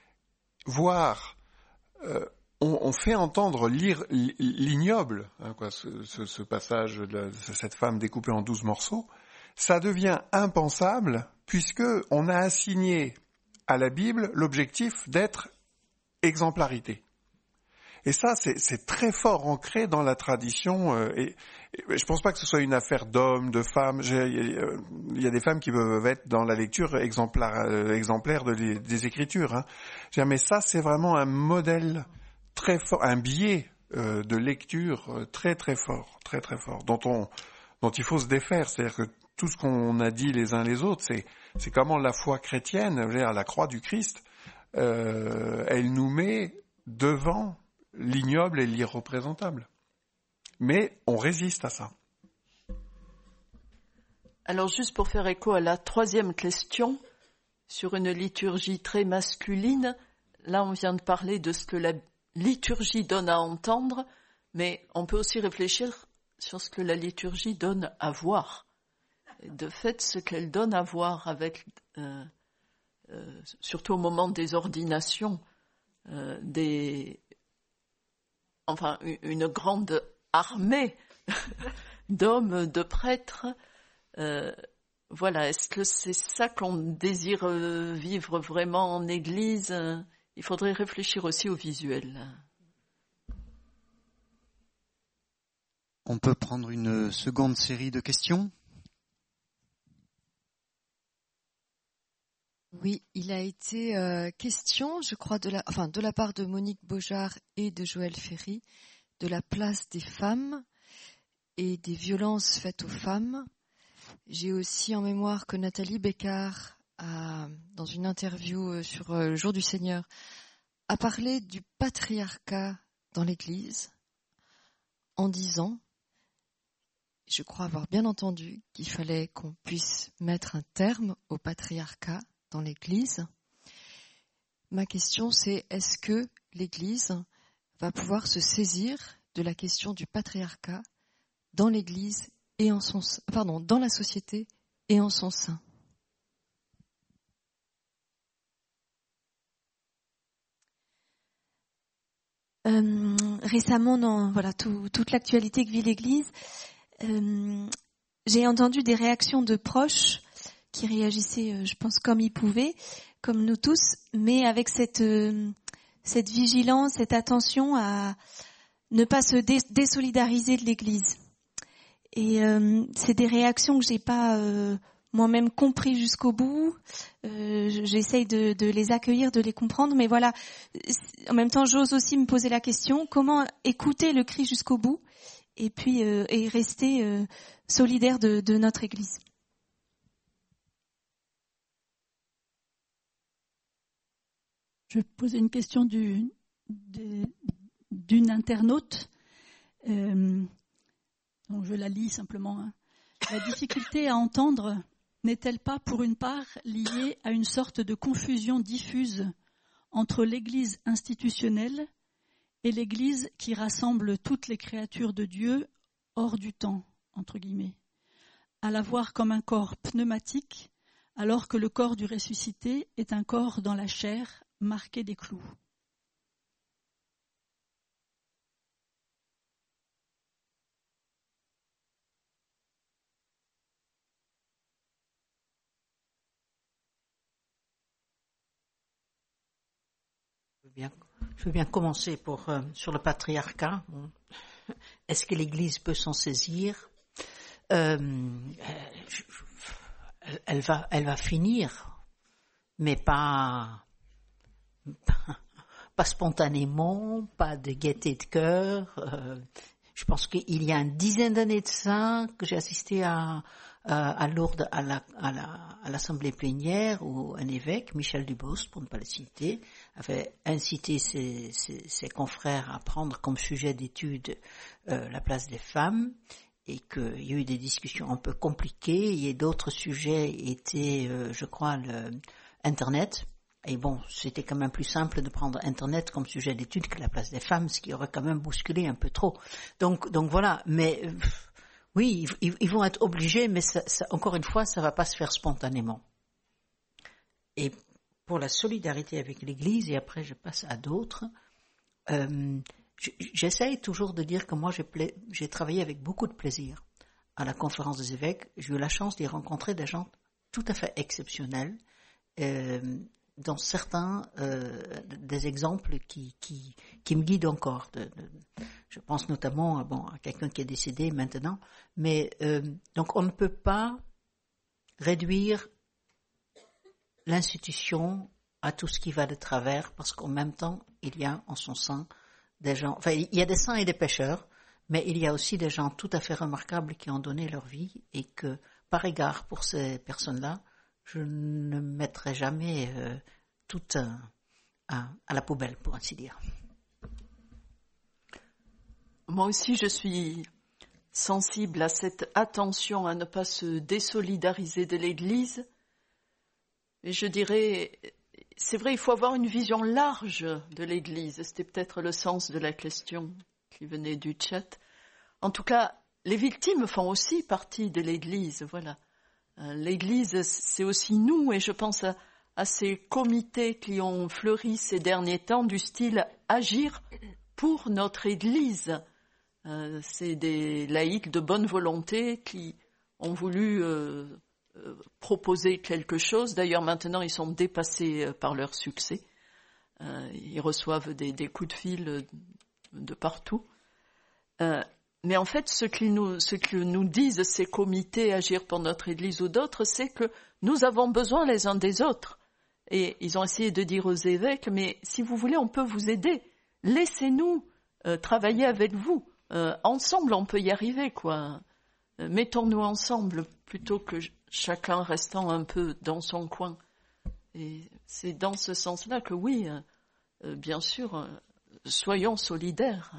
voire euh, on, on fait entendre lire l'ignoble, hein, quoi, ce, ce, ce passage de cette femme découpée en douze morceaux, ça devient impensable puisque on a assigné à la Bible l'objectif d'être exemplarité. Et ça, c'est, c'est très fort ancré dans la tradition. Euh, et, et je pense pas que ce soit une affaire d'hommes, de femmes. Il y a des femmes qui peuvent être dans la lecture exemplaire, euh, exemplaire de les, des Écritures. Hein. Mais ça, c'est vraiment un modèle très fort, un biais euh, de lecture très très fort, très très fort, dont on, dont il faut se défaire. C'est-à-dire que tout ce qu'on a dit les uns les autres, c'est, c'est comment la foi chrétienne, à la croix du Christ, euh, elle nous met devant l'ignoble et l'irreprésentable. Mais on résiste à ça. Alors, juste pour faire écho à la troisième question, sur une liturgie très masculine, là on vient de parler de ce que la liturgie donne à entendre, mais on peut aussi réfléchir sur ce que la liturgie donne à voir. Et de fait, ce qu'elle donne à voir avec, euh, euh, surtout au moment des ordinations, euh, des enfin une grande armée d'hommes, de prêtres. Euh, voilà, est-ce que c'est ça qu'on désire vivre vraiment en Église ? Il faudrait réfléchir aussi au visuel. On peut prendre une seconde série de questions ? Oui, il a été euh, question, je crois, de la, enfin, de la part de Monique Beaujard et de Joël Ferry, de la place des femmes et des violences faites aux femmes. J'ai aussi en mémoire que Nathalie Bécard, a, dans une interview sur euh, le Jour du Seigneur, a parlé du patriarcat dans l'Église en disant, je crois avoir bien entendu, qu'il fallait qu'on puisse mettre un terme au patriarcat dans l'Église. Ma question, c'est est-ce que l'Église va pouvoir se saisir de la question du patriarcat dans l'Église et en son, pardon, dans la société et en son sein. Euh, récemment, dans voilà tout, toute l'actualité que vit l'Église, euh, j'ai entendu des réactions de proches qui réagissaient, euh, je pense, comme ils pouvaient, comme nous tous, mais avec cette euh, cette vigilance, cette attention à ne pas se dé- désolidariser de l'Église. Et euh, c'est des réactions que j'ai pas euh, moi-même compris jusqu'au bout. Euh, j'essaye de, de les accueillir, de les comprendre, mais voilà. En même temps, j'ose aussi me poser la question comment écouter le cri jusqu'au bout, et puis euh, et rester euh, solidaire de, de notre Église. Je vais poser une question du, de, d'une internaute. Euh, donc je la lis simplement. Hein. La difficulté à entendre n'est-elle pas, pour une part, liée à une sorte de confusion diffuse entre l'Église institutionnelle et l'Église qui rassemble toutes les créatures de Dieu hors du temps, entre guillemets, à la voir comme un corps pneumatique, alors que le corps du ressuscité est un corps dans la chair, marqué des clous. Bien, je veux bien commencer pour, euh, sur le patriarcat. Est-ce que l'Église peut s'en saisir ? euh, je, elle, elle, va, elle va finir, mais pas, pas, pas spontanément, pas de gaieté de cœur. Euh, je pense qu'il y a une dizaine d'années de ça que j'ai assisté à, à, à Lourdes, à, la, à, la, à l'assemblée plénière, où un évêque, Michel Dubos, pour ne pas le citer, avait incité ses, ses, ses confrères à prendre comme sujet d'étude euh, la place des femmes, et qu'il y a eu des discussions un peu compliquées. Il y a d'autres sujets étaient, euh, je crois, le Internet. Et bon, c'était quand même plus simple de prendre Internet comme sujet d'étude que la place des femmes, ce qui aurait quand même bousculé un peu trop. Donc, donc voilà. Mais euh, oui, ils, ils vont être obligés, mais ça, ça, encore une fois, ça va pas se faire spontanément. Et pour la solidarité avec l'Église, et après je passe à d'autres, euh, j'essaye toujours de dire que moi j'ai, pla- j'ai travaillé avec beaucoup de plaisir à la conférence des évêques. J'ai eu la chance d'y rencontrer des gens tout à fait exceptionnels, euh, dont certains euh, des exemples qui, qui, qui me guident encore. De, de, je pense notamment bon, à quelqu'un qui est décédé maintenant, mais euh, donc on ne peut pas réduire l'institution à tout ce qui va de travers, parce qu'en même temps, il y a en son sein des gens, enfin, il y a des saints et des pécheurs, mais il y a aussi des gens tout à fait remarquables qui ont donné leur vie, et que, par égard pour ces personnes-là, je ne mettrai jamais euh, tout à, à, à la poubelle, pour ainsi dire. Moi aussi, je suis sensible à cette attention à ne pas se désolidariser de l'Église. Et je dirais, c'est vrai, il faut avoir une vision large de l'Église. C'était peut-être le sens de la question qui venait du chat. En tout cas, les victimes font aussi partie de l'Église, voilà. L'Église, c'est aussi nous, et je pense à, à ces comités qui ont fleuri ces derniers temps, du style « agir pour notre Église ». Euh, c'est des laïcs de bonne volonté qui ont voulu euh, euh, proposer quelque chose. D'ailleurs, maintenant, ils sont dépassés euh, par leur succès. Euh, ils reçoivent des, des coups de fil de partout. Euh, Mais en fait, ce que, nous, ce que nous disent ces comités Agir pour notre Église ou d'autres, c'est que nous avons besoin les uns des autres. Et ils ont essayé de dire aux évêques, mais si vous voulez, on peut vous aider. Laissez-nous euh, travailler avec vous. Euh, ensemble, on peut y arriver, quoi. Euh, mettons-nous ensemble plutôt que chacun restant un peu dans son coin. Et c'est dans ce sens-là que oui, euh, bien sûr, euh, soyons solidaires.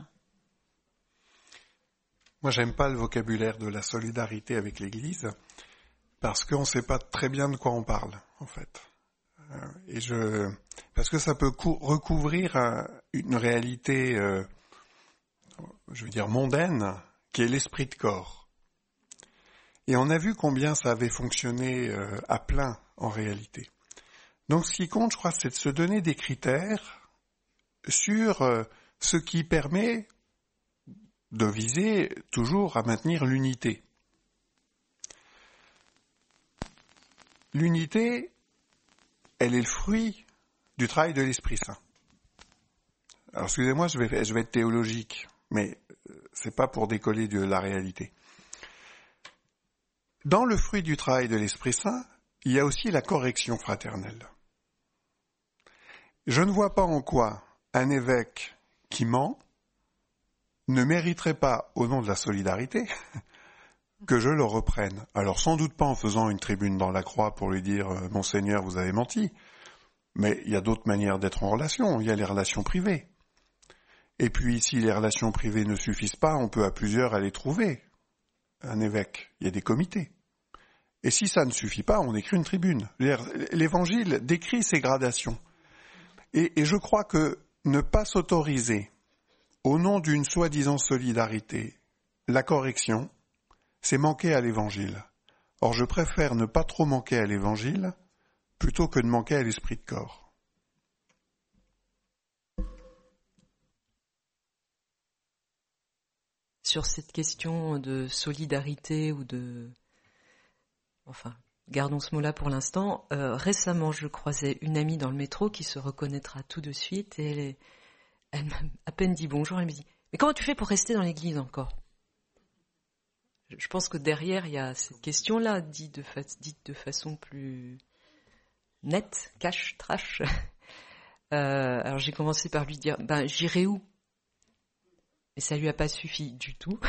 Moi, j'aime pas le vocabulaire de la solidarité avec l'Église parce qu'on ne sait pas très bien de quoi on parle, en fait. Et je, parce que ça peut cou- recouvrir un, une réalité euh, je veux dire, mondaine, qui est l'esprit de corps. Et on a vu combien ça avait fonctionné euh, à plein, en réalité. Donc ce qui compte, je crois, c'est de se donner des critères sur euh, ce qui permet de viser toujours à maintenir l'unité. L'unité, elle est le fruit du travail de l'Esprit Saint. Alors excusez-moi, je vais, je vais être théologique, mais c'est pas pour décoller de la réalité. Dans le fruit du travail de l'Esprit Saint, il y a aussi la correction fraternelle. Je ne vois pas en quoi un évêque qui ment ne mériterait pas, au nom de la solidarité, que je le reprenne. Alors sans doute pas en faisant une tribune dans la croix pour lui dire « Monseigneur, vous avez menti », mais il y a d'autres manières d'être en relation, il y a les relations privées. Et puis si les relations privées ne suffisent pas, on peut à plusieurs aller trouver un évêque, il y a des comités. Et si ça ne suffit pas, on écrit une tribune. L'Évangile décrit ces gradations. Et, et je crois que ne pas s'autoriser, au nom d'une soi-disant solidarité, la correction, c'est manquer à l'Évangile. Or, je préfère ne pas trop manquer à l'Évangile plutôt que de manquer à l'esprit de corps. Sur cette question de solidarité ou de... Enfin, gardons ce mot-là pour l'instant. Euh, récemment, je croisais une amie dans le métro qui se reconnaîtra tout de suite et elle, est... elle m'a à peine dit bonjour, elle me dit « Mais comment tu fais pour rester dans l'église encore ?» Je pense que derrière, il y a cette question-là, dite de, fa... dite de façon plus nette, cash, trash. Euh, alors j'ai commencé par lui dire « Ben, j'irai où ?» Et ça lui a pas suffi du tout.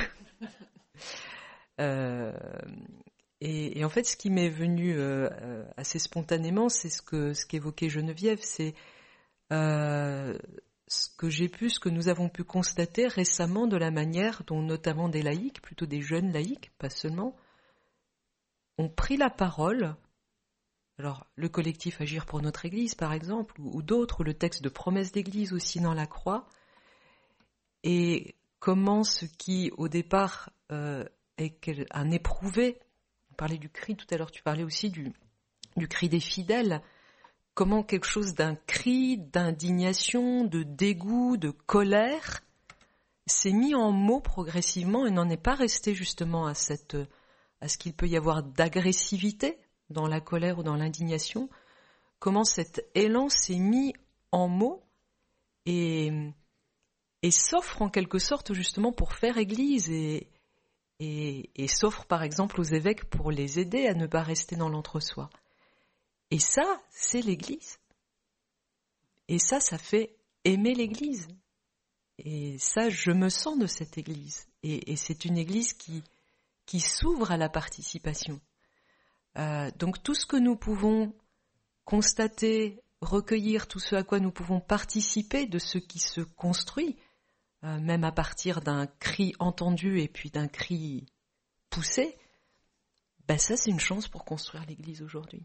euh, et, et en fait, ce qui m'est venu euh, assez spontanément, c'est ce que ce qu'évoquait Geneviève, c'est euh, ce que j'ai pu, ce que nous avons pu constater récemment de la manière dont notamment des laïcs, plutôt des jeunes laïcs, pas seulement, ont pris la parole. Alors, le collectif Agir pour notre Église, par exemple, ou, ou d'autres, ou le texte de promesse d'Église aussi dans la Croix, et comment ce qui, au départ, euh, est un éprouvé, on parlait du cri tout à l'heure, tu parlais aussi du, du cri des fidèles, comment quelque chose d'un cri, d'indignation, de dégoût, de colère, s'est mis en mots progressivement et n'en est pas resté justement à, cette, à ce qu'il peut y avoir d'agressivité dans la colère ou dans l'indignation, comment cet élan s'est mis en mots et... et s'offre en quelque sorte justement pour faire Église et, et, et s'offre par exemple aux évêques pour les aider à ne pas rester dans l'entre-soi. Et ça, c'est l'Église. Et ça, ça fait aimer l'Église. Et ça, je me sens de cette Église. Et, et c'est une Église qui, qui s'ouvre à la participation. Euh, donc tout ce que nous pouvons constater, recueillir, tout ce à quoi nous pouvons participer de ce qui se construit, Euh, même à partir d'un cri entendu et puis d'un cri poussé, ben ça c'est une chance pour construire l'Église aujourd'hui.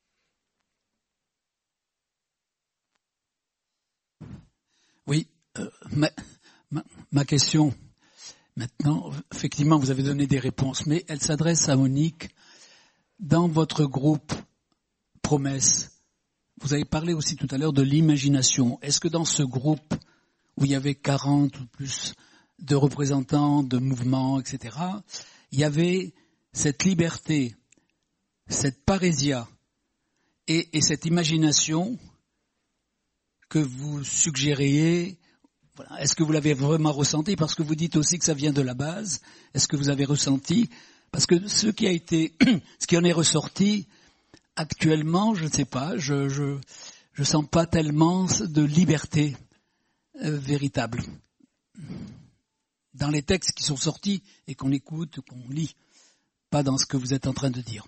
Oui, euh, ma, ma, ma question, maintenant, effectivement vous avez donné des réponses, mais elle s'adresse à Monique. Dans votre groupe Promesse, vous avez parlé aussi tout à l'heure de l'imagination. Est-ce que dans ce groupe où il y avait quarante ou plus de représentants, de mouvements, et cetera, il y avait cette liberté, cette parésia et, et cette imagination que vous suggériez. Voilà. Est-ce que vous l'avez vraiment ressenti? Parce que vous dites aussi que ça vient de la base. Est-ce que vous avez ressenti? Parce que ce qui a été, ce qui en est ressorti actuellement, je ne sais pas, je, je, je sens pas tellement de liberté Euh, véritable dans les textes qui sont sortis et qu'on écoute, qu'on lit, pas dans ce que vous êtes en train de dire.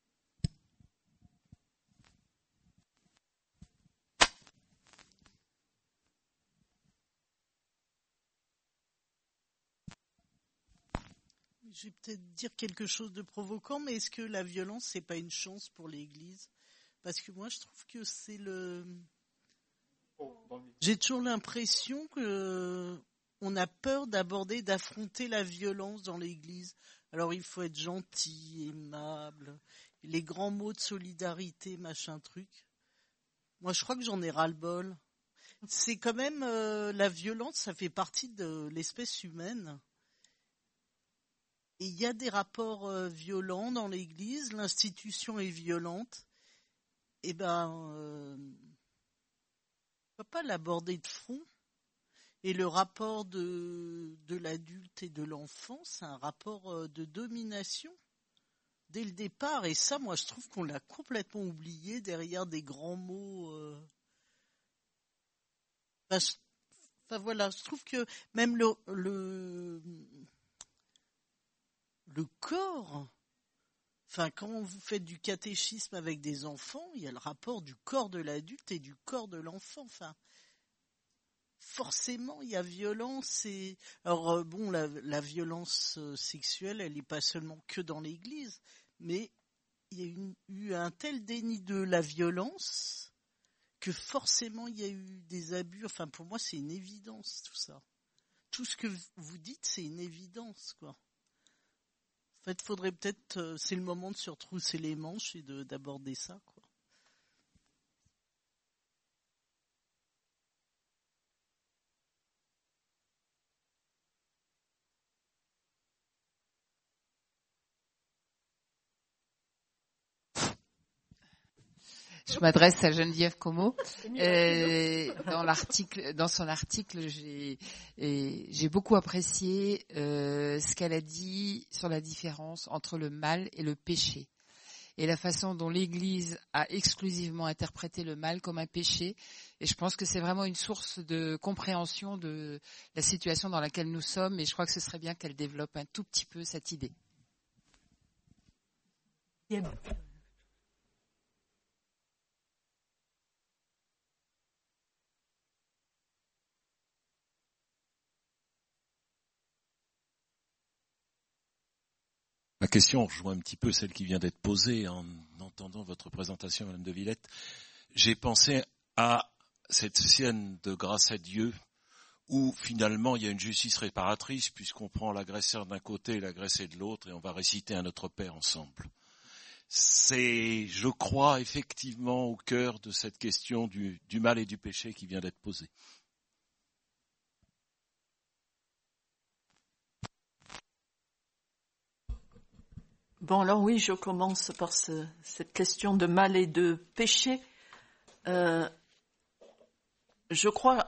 Je vais peut-être dire quelque chose de provoquant, mais est-ce que la violence, c'est pas une chance pour l'Église? Parce que moi, je trouve que c'est le... J'ai toujours l'impression que on a peur d'aborder, d'affronter la violence dans l'Église. Alors il faut être gentil, aimable, les grands mots de solidarité, machin truc. Moi je crois que j'en ai ras-le-bol. C'est quand même euh, la violence, ça fait partie de l'espèce humaine. Et il y a des rapports euh, violents dans l'Église, l'institution est violente. Et ben, euh, on ne peut pas l'aborder de front. Et le rapport de, de l'adulte et de l'enfant, c'est un rapport euh, de domination dès le départ. Et ça, moi, je trouve qu'on l'a complètement oublié derrière des grands mots. Euh... Enfin, je... enfin voilà, je trouve que même le le, le corps. Enfin, quand vous faites du catéchisme avec des enfants, il y a le rapport du corps de l'adulte et du corps de l'enfant. Enfin, forcément, il y a violence. Et alors, euh, bon, la, la violence euh, sexuelle, elle n'est pas seulement que dans l'Église, mais il y a une, eu un tel déni de la violence que forcément, il y a eu des abus. Enfin, pour moi, c'est une évidence, tout ça. Tout ce que vous dites, c'est une évidence, quoi. En fait, faudrait peut-être, euh, c'est le moment de se retrousser les manches et de, d'aborder ça, quoi. Je m'adresse à Geneviève Como. Euh, dans l'article, dans son article, j'ai, et, j'ai beaucoup apprécié euh, ce qu'elle a dit sur la différence entre le mal et le péché, et la façon dont l'Église a exclusivement interprété le mal comme un péché. Et je pense que c'est vraiment une source de compréhension de la situation dans laquelle nous sommes. Et je crois que ce serait bien qu'elle développe un tout petit peu cette idée. Yeah. Ma question rejoint un petit peu celle qui vient d'être posée en entendant votre présentation, Madame de Villette. J'ai pensé à cette scène de grâce à Dieu où finalement il y a une justice réparatrice puisqu'on prend l'agresseur d'un côté et l'agressé de l'autre et on va réciter un Notre Père ensemble. C'est, je crois, effectivement au cœur de cette question du, du mal et du péché qui vient d'être posée. Bon, alors oui, je commence par ce, cette question de mal et de péché. Euh, je crois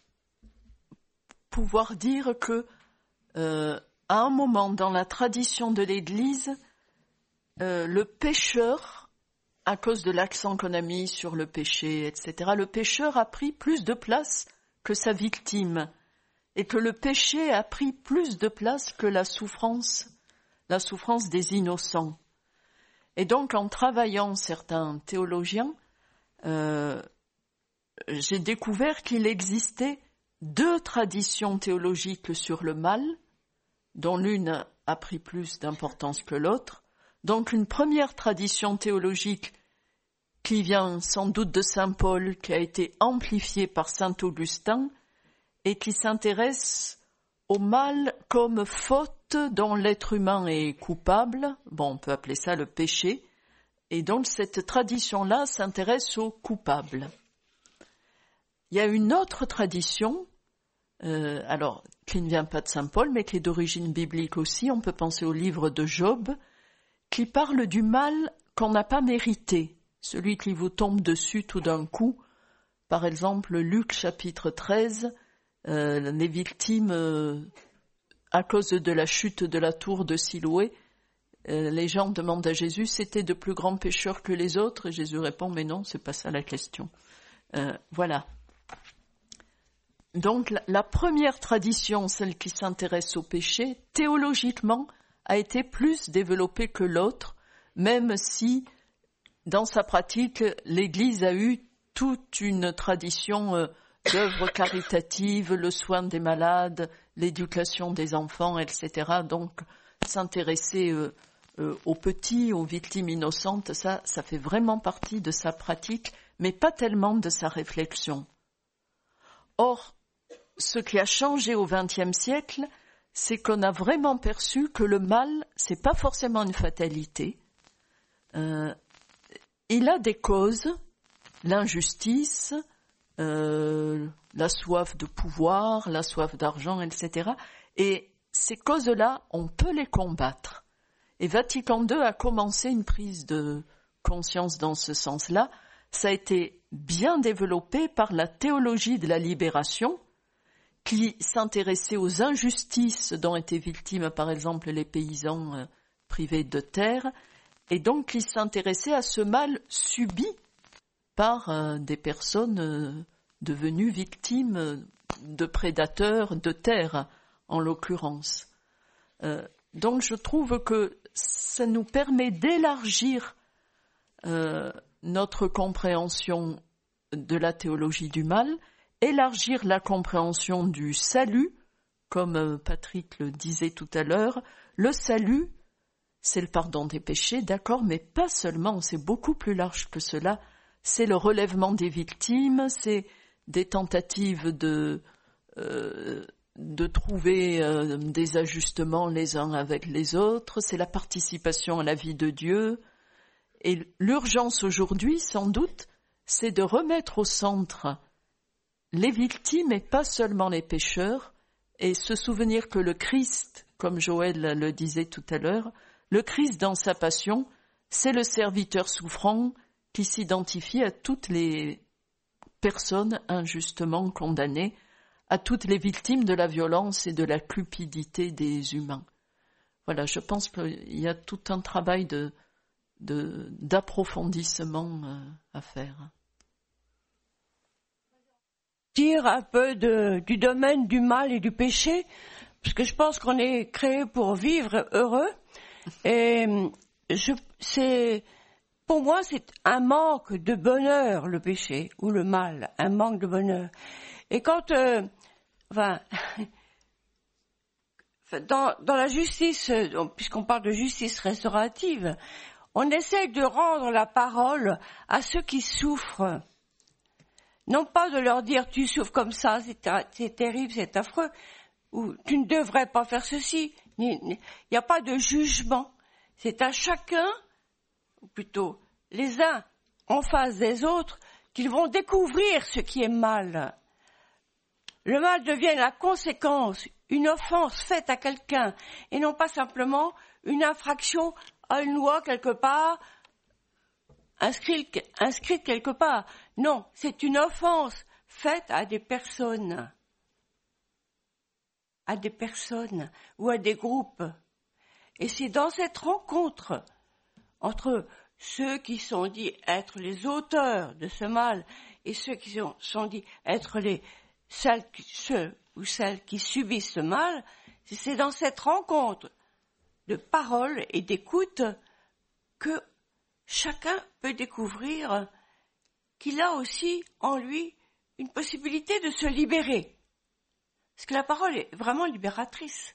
pouvoir dire que, euh, à un moment dans la tradition de l'Église, euh, le pécheur, à cause de l'accent qu'on a mis sur le péché, et cetera, le pécheur a pris plus de place que sa victime, et que le péché a pris plus de place que la souffrance la souffrance des innocents. Et donc, en travaillant certains théologiens, euh, j'ai découvert qu'il existait deux traditions théologiques sur le mal, dont l'une a pris plus d'importance que l'autre. Donc, une première tradition théologique qui vient sans doute de saint Paul, qui a été amplifiée par saint Augustin, et qui s'intéresse au mal comme faute dont l'être humain est coupable, bon, on peut appeler ça le péché, et donc cette tradition-là s'intéresse aux coupables. Il y a une autre tradition, euh, alors qui ne vient pas de saint Paul, mais qui est d'origine biblique aussi, on peut penser au livre de Job, qui parle du mal qu'on n'a pas mérité, celui qui vous tombe dessus tout d'un coup. Par exemple, Luc chapitre treize, euh, les victimes... Euh, à cause de la chute de la tour de Siloé, euh, les gens demandent à Jésus, c'était de plus grands pécheurs que les autres? Et Jésus répond, mais non, c'est pas ça la question. Euh, voilà. Donc, la, la première tradition, celle qui s'intéresse au péché, théologiquement, a été plus développée que l'autre, même si, dans sa pratique, l'Église a eu toute une tradition euh, d'œuvres caritatives, le soin des malades, l'éducation des enfants, et cetera. Donc, s'intéresser euh, euh, aux petits, aux victimes innocentes, ça, ça fait vraiment partie de sa pratique, mais pas tellement de sa réflexion. Or, ce qui a changé au vingtième siècle, c'est qu'on a vraiment perçu que le mal, c'est pas forcément une fatalité. Euh, il a des causes, l'injustice, euh, la soif de pouvoir, la soif d'argent, et cetera. Et ces causes-là, on peut les combattre. Et Vatican deux a commencé une prise de conscience dans ce sens-là. Ça a été bien développé par la théologie de la libération, qui s'intéressait aux injustices dont étaient victimes, par exemple, les paysans euh, privés de terre, et donc qui s'intéressait à ce mal subi par euh, des personnes euh, devenues victimes de prédateurs de terre, en l'occurrence. Euh, donc je trouve que ça nous permet d'élargir euh, notre compréhension de la théologie du mal, élargir la compréhension du salut, comme Patrick le disait tout à l'heure. Le salut, c'est le pardon des péchés, d'accord, mais pas seulement, c'est beaucoup plus large que cela. C'est le relèvement des victimes, c'est des tentatives de, euh, de trouver euh, des ajustements les uns avec les autres, c'est la participation à la vie de Dieu. Et l'urgence aujourd'hui, sans doute, c'est de remettre au centre les victimes et pas seulement les pécheurs, et se souvenir que le Christ, comme Joël le disait tout à l'heure, le Christ dans sa passion, c'est le serviteur souffrant qui s'identifie à toutes les personnes injustement condamnées, à toutes les victimes de la violence et de la cupidité des humains. Voilà, je pense qu'il y a tout un travail de, de, d'approfondissement à faire. Dire un peu de, du domaine du mal et du péché, parce que je pense qu'on est créé pour vivre heureux, et je, c'est, pour moi, c'est un manque de bonheur, le péché, ou le mal, un manque de bonheur. Et quand, euh, enfin, dans, dans la justice, puisqu'on parle de justice restaurative, on essaie de rendre la parole à ceux qui souffrent. Non pas de leur dire tu souffres comme ça, c'est, c'est terrible, c'est affreux, ou tu ne devrais pas faire ceci. Il n'y a pas de jugement. C'est à chacun, ou plutôt les uns en face des autres, qu'ils vont découvrir ce qui est mal. Le mal devient la conséquence, une offense faite à quelqu'un, et non pas simplement une infraction à une loi quelque part, inscrite, inscrite quelque part. Non, c'est une offense faite à des personnes, à des personnes ou à des groupes. Et c'est dans cette rencontre entre ceux qui sont dits être les auteurs de ce mal et ceux qui sont, sont dits être les celles, ceux ou celles qui subissent ce mal, c'est dans cette rencontre de parole et d'écoute que chacun peut découvrir qu'il a aussi en lui une possibilité de se libérer. Parce que la parole est vraiment libératrice.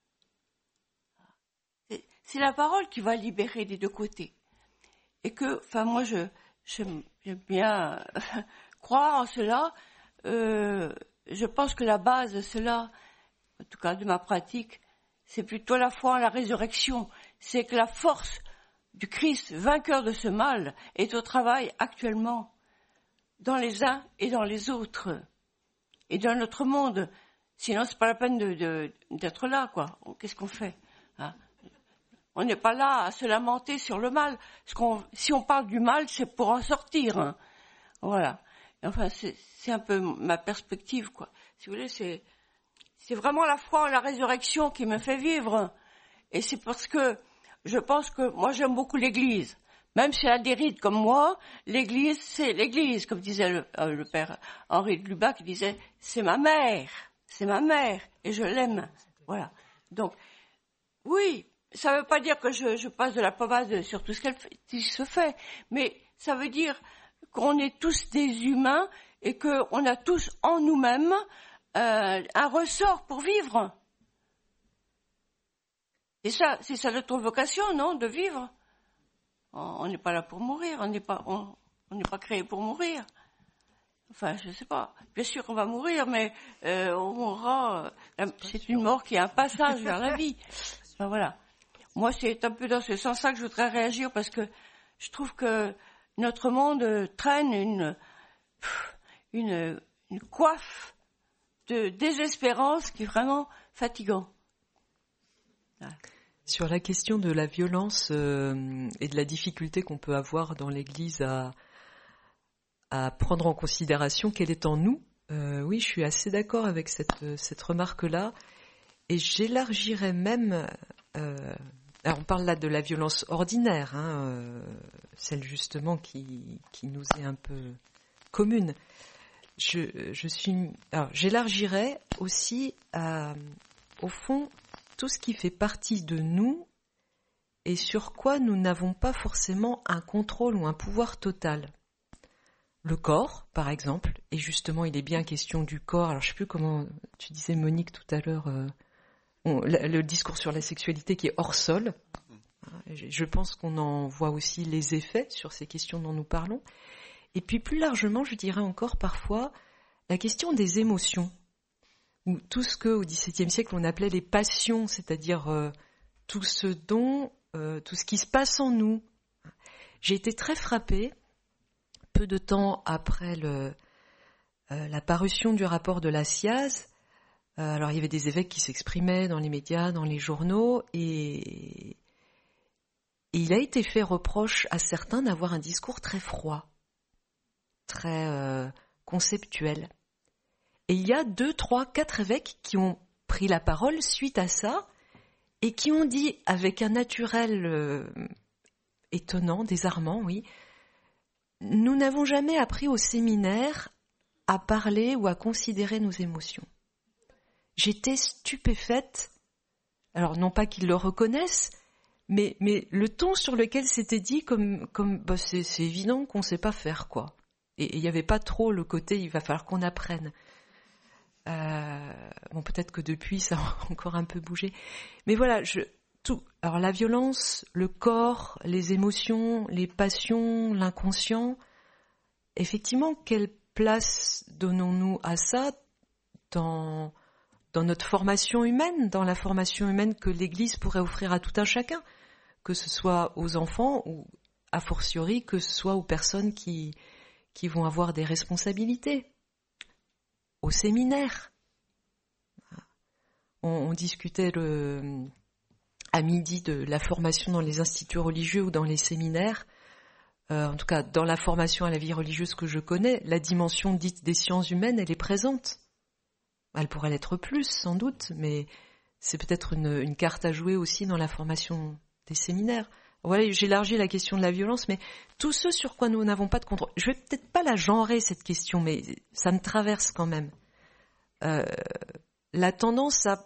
C'est, c'est la parole qui va libérer des deux côtés. Et que, enfin moi je, j'aime, j'aime bien croire en cela. Euh, je pense que la base de cela, en tout cas de ma pratique, c'est plutôt la foi en la résurrection. C'est que la force du Christ, vainqueur de ce mal, est au travail actuellement dans les uns et dans les autres et dans notre monde. Sinon, c'est pas la peine de, de, d'être là, quoi. Qu'est-ce qu'on fait, hein? On n'est pas là à se lamenter sur le mal. Parce qu'on, si on parle du mal, c'est pour en sortir, hein. Voilà. Et enfin, c'est, c'est un peu ma perspective, quoi. Si vous voulez, c'est, c'est vraiment la foi en la résurrection qui me fait vivre. Et c'est parce que je pense que moi, j'aime beaucoup l'Église. Même si elle a des rites comme moi, l'Église, c'est l'Église, comme disait le, euh, le père Henri de Lubac, qui disait, c'est ma mère, c'est ma mère, et je l'aime. Voilà. Donc, oui, ça ne veut pas dire que je, je passe de la pommade sur tout ce qu'elle fait, qui se fait, mais ça veut dire qu'on est tous des humains et qu'on a tous en nous-mêmes euh, un ressort pour vivre. Et ça, c'est ça notre vocation, non, de vivre. On n'est pas là pour mourir, on n'est pas, on, on n'est pas créé pour mourir. Enfin, je sais pas. Bien sûr, on va mourir, mais euh, on mourra. Euh, c'est une mort qui est un passage vers la vie. Enfin, voilà. Moi, c'est un peu dans ce sens-là que je voudrais réagir parce que je trouve que notre monde traîne une une, une coiffe de désespérance qui est vraiment fatigant. Voilà. Sur la question de la violence euh, et de la difficulté qu'on peut avoir dans l'Église à, à prendre en considération qu'elle est en nous, euh, oui, je suis assez d'accord avec cette, cette remarque-là. Et j'élargirais même... Euh, alors on parle là de la violence ordinaire, hein, euh, celle justement qui, qui nous est un peu commune. Je, je suis, alors j'élargirais aussi à, au fond, tout ce qui fait partie de nous et sur quoi nous n'avons pas forcément un contrôle ou un pouvoir total. Le corps, par exemple, et justement il est bien question du corps. Alors je ne sais plus comment tu disais, Monique, tout à l'heure, euh, on, le, le discours sur la sexualité qui est hors sol. Je pense qu'on en voit aussi les effets sur ces questions dont nous parlons. Et puis plus largement, je dirais encore parfois la question des émotions. Ou tout ce qu'au dix-septième siècle on appelait les passions, c'est-à-dire euh, tout ce dont, euh, tout ce qui se passe en nous. J'ai été très frappée, peu de temps après le, euh, la parution du rapport de la C I A Z. Euh, alors il y avait des évêques qui s'exprimaient dans les médias, dans les journaux, et, et il a été fait reproche à certains d'avoir un discours très froid, très euh, conceptuel. Et il y a deux, trois, quatre évêques qui ont pris la parole suite à ça et qui ont dit avec un naturel euh, étonnant, désarmant, oui, nous n'avons jamais appris au séminaire à parler ou à considérer nos émotions. J'étais stupéfaite, alors non pas qu'ils le reconnaissent, mais, mais le ton sur lequel c'était dit comme, comme bah c'est, c'est évident qu'on ne sait pas faire, quoi. Et il n'y avait pas trop le côté il va falloir qu'on apprenne. Euh, bon, peut-être que depuis ça a encore un peu bougé, mais voilà, je, tout. Alors la violence, le corps, les émotions, les passions, l'inconscient. Effectivement, quelle place donnons-nous à ça dans dans notre formation humaine, dans la formation humaine que l'Église pourrait offrir à tout un chacun, que ce soit aux enfants ou a fortiori que ce soit aux personnes qui qui vont avoir des responsabilités. Au séminaire. On, on discutait le, à midi de la formation dans les instituts religieux ou dans les séminaires. Euh, en tout cas, dans la formation à la vie religieuse que je connais, la dimension dite des sciences humaines, elle est présente. Elle pourrait l'être plus, sans doute, mais c'est peut-être une, une carte à jouer aussi dans la formation des séminaires. Voilà, j'élargis la question de la violence, mais tout ce sur quoi nous n'avons pas de contrôle. Je vais peut-être pas la genrer, cette question, mais ça me traverse quand même. Euh, la tendance à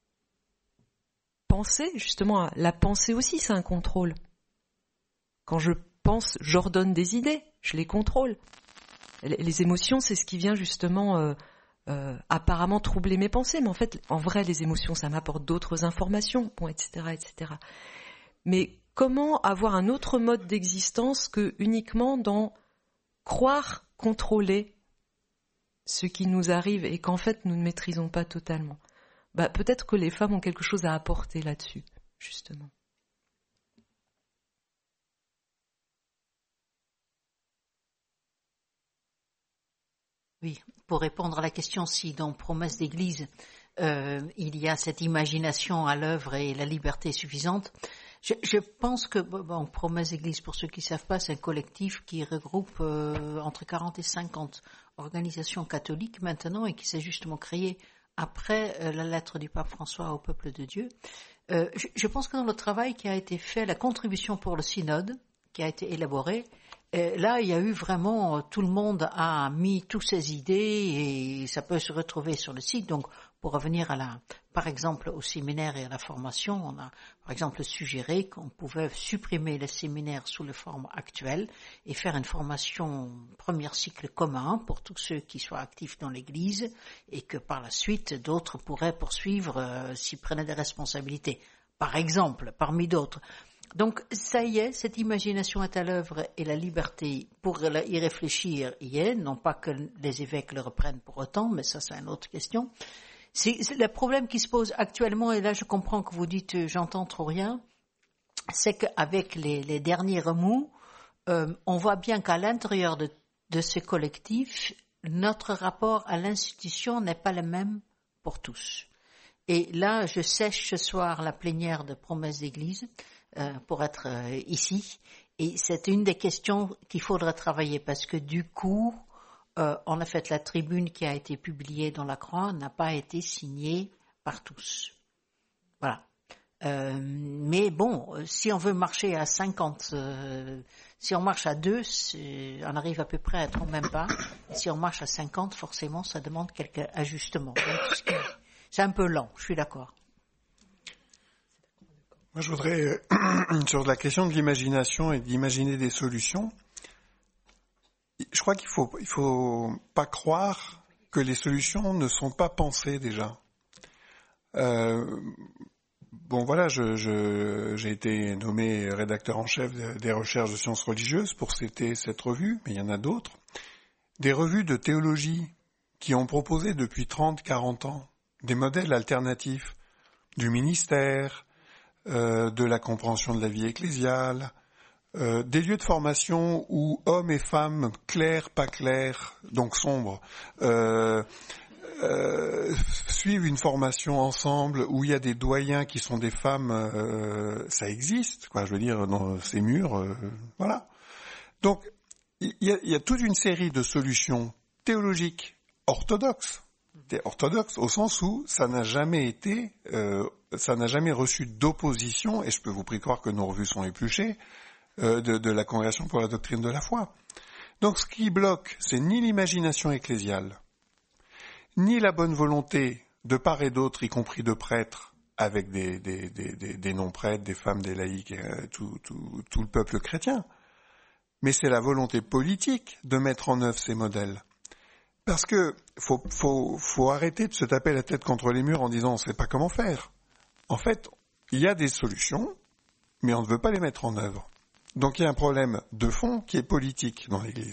penser, justement, la pensée aussi, c'est un contrôle. Quand je pense, j'ordonne des idées, je les contrôle. Les émotions, c'est ce qui vient justement euh, euh, apparemment troubler mes pensées, mais en fait, en vrai, les émotions, ça m'apporte d'autres informations, bon, et cetera, et cetera. Mais comment avoir un autre mode d'existence que uniquement dans croire contrôler ce qui nous arrive et qu'en fait nous ne maîtrisons pas totalement. Bah, peut-être que les femmes ont quelque chose à apporter là-dessus, justement. Oui, pour répondre à la question si dans Promesse d'Église, euh, il y a cette imagination à l'œuvre et la liberté suffisante, je, je pense que, bon, Promesse d'Église, pour ceux qui ne savent pas, c'est un collectif qui regroupe euh, entre quarante et cinquante organisations catholiques maintenant et qui s'est justement créé après euh, la lettre du pape François au peuple de Dieu. Euh, je, je pense que dans le travail qui a été fait, la contribution pour le synode qui a été élaboré, euh, là il y a eu vraiment, tout le monde a mis toutes ses idées et ça peut se retrouver sur le site. Donc pour revenir à la, par exemple au séminaire et à la formation, on a par exemple suggéré qu'on pouvait supprimer les séminaires sous les formes actuelles et faire une formation premier cycle commun pour tous ceux qui soient actifs dans l'Église et que par la suite d'autres pourraient poursuivre euh, s'ils prenaient des responsabilités. Par exemple, parmi d'autres. Donc, ça y est, cette imagination est à l'œuvre et la liberté pour y réfléchir y est, non pas que les évêques le reprennent pour autant, mais ça, c'est une autre question. C'est, c'est le problème qui se pose actuellement, et là, je comprends que vous dites euh, « j'entends trop rien », c'est qu'avec les, les derniers remous, euh, on voit bien qu'à l'intérieur de, de ce collectif, notre rapport à l'institution n'est pas le même pour tous. Et là, je sèche ce soir la plénière de promesse d'église euh, pour être euh, ici. Et c'est une des questions qu'il faudra travailler parce que du coup, euh, en fait, la tribune qui a été publiée dans la Croix n'a pas été signée par tous. Voilà. Euh, mais bon, si on veut marcher à cinquante, euh, si on marche à deux, on arrive à peu près à être au même pas. Et si on marche à cinquante, forcément, ça demande quelques ajustements. Donc, c'est un peu lent, je suis d'accord. Moi, je voudrais, euh, sur la question de l'imagination et d'imaginer des solutions, je crois qu'il faut, il faut pas croire que les solutions ne sont pas pensées déjà. Euh, bon, voilà, je, je, j'ai été nommé rédacteur en chef des recherches de sciences religieuses pour citer cette revue, mais il y en a d'autres. Des revues de théologie qui ont proposé depuis trente, quarante ans des modèles alternatifs du ministère, euh, de la compréhension de la vie ecclésiale, euh, des lieux de formation où hommes et femmes, clairs, pas clairs, donc sombres, euh, euh, suivent une formation ensemble, où il y a des doyens qui sont des femmes, euh, ça existe, quoi, je veux dire, dans ces murs, euh, voilà. Donc, il y a, il y a toute une série de solutions théologiques orthodoxes, orthodoxe au sens où ça n'a jamais été, euh, ça n'a jamais reçu d'opposition, et je peux vous prier croire que nos revues sont épluchées, euh, de, de la Congrégation pour la doctrine de la foi. Donc ce qui bloque, c'est ni l'imagination ecclésiale, ni la bonne volonté de part et d'autre, y compris de prêtres, avec des, des, des, des, des non-prêtres, des femmes, des laïcs, euh, tout, tout, tout le peuple chrétien. Mais c'est la volonté politique de mettre en œuvre ces modèles. Parce que faut, faut, faut arrêter de se taper la tête contre les murs en disant on ne sait pas comment faire. En fait, il y a des solutions, mais on ne veut pas les mettre en œuvre. Donc il y a un problème de fond qui est politique dans l'Église.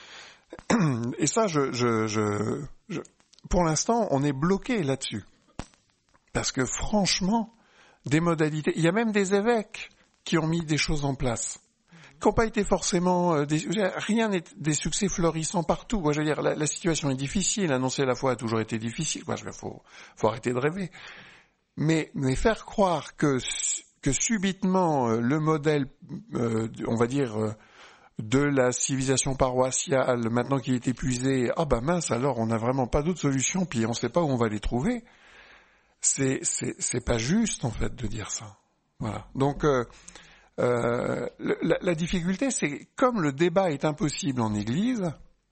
Et ça, je, je, je, je, pour l'instant, on est bloqué là-dessus. Parce que franchement, des modalités, il y a même des évêques qui ont mis des choses en place, qui n'ont pas été forcément euh, des, rien n'est des succès florissants partout. Moi, je veux dire, la, la situation est difficile. Annoncer la foi a toujours été difficile. Moi, je veux, faut, faut arrêter de rêver. Mais, mais faire croire que que subitement euh, le modèle, euh, on va dire, euh, de la civilisation paroissiale, maintenant qu'il est épuisé, ah ben mince, alors on n'a vraiment pas d'autre solution, puis on ne sait pas où on va les trouver. C'est c'est c'est pas juste en fait de dire ça. Voilà. Donc euh, Euh, la, la difficulté, c'est comme le débat est impossible en Église,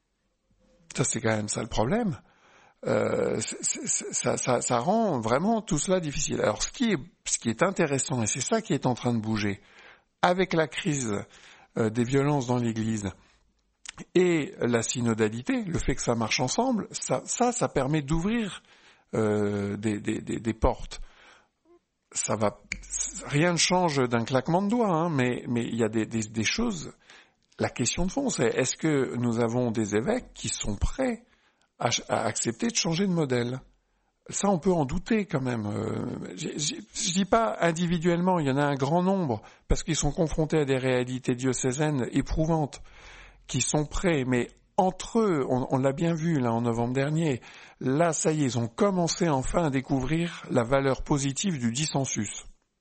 ça c'est quand même ça le problème, euh, c'est, c'est, ça, ça, ça rend vraiment tout cela difficile. Alors ce qui est, ce qui est intéressant, et c'est ça qui est en train de bouger, avec la crise euh, des violences dans l'Église et la synodalité, le fait que ça marche ensemble, ça, ça, ça permet d'ouvrir euh, des, des, des, des portes. Ça va, rien ne change d'un claquement de doigts, hein, mais mais il y a des, des, des choses. La question de fond, c'est est-ce que nous avons des évêques qui sont prêts à, à accepter de changer de modèle? Ça, on peut en douter quand même. Euh, je, je, je dis pas individuellement, il y en a un grand nombre parce qu'ils sont confrontés à des réalités diocésaines éprouvantes, qui sont prêts, mais entre eux, on, on l'a bien vu là en novembre dernier, là ça y est, ils ont commencé enfin à découvrir la valeur positive du dissensus.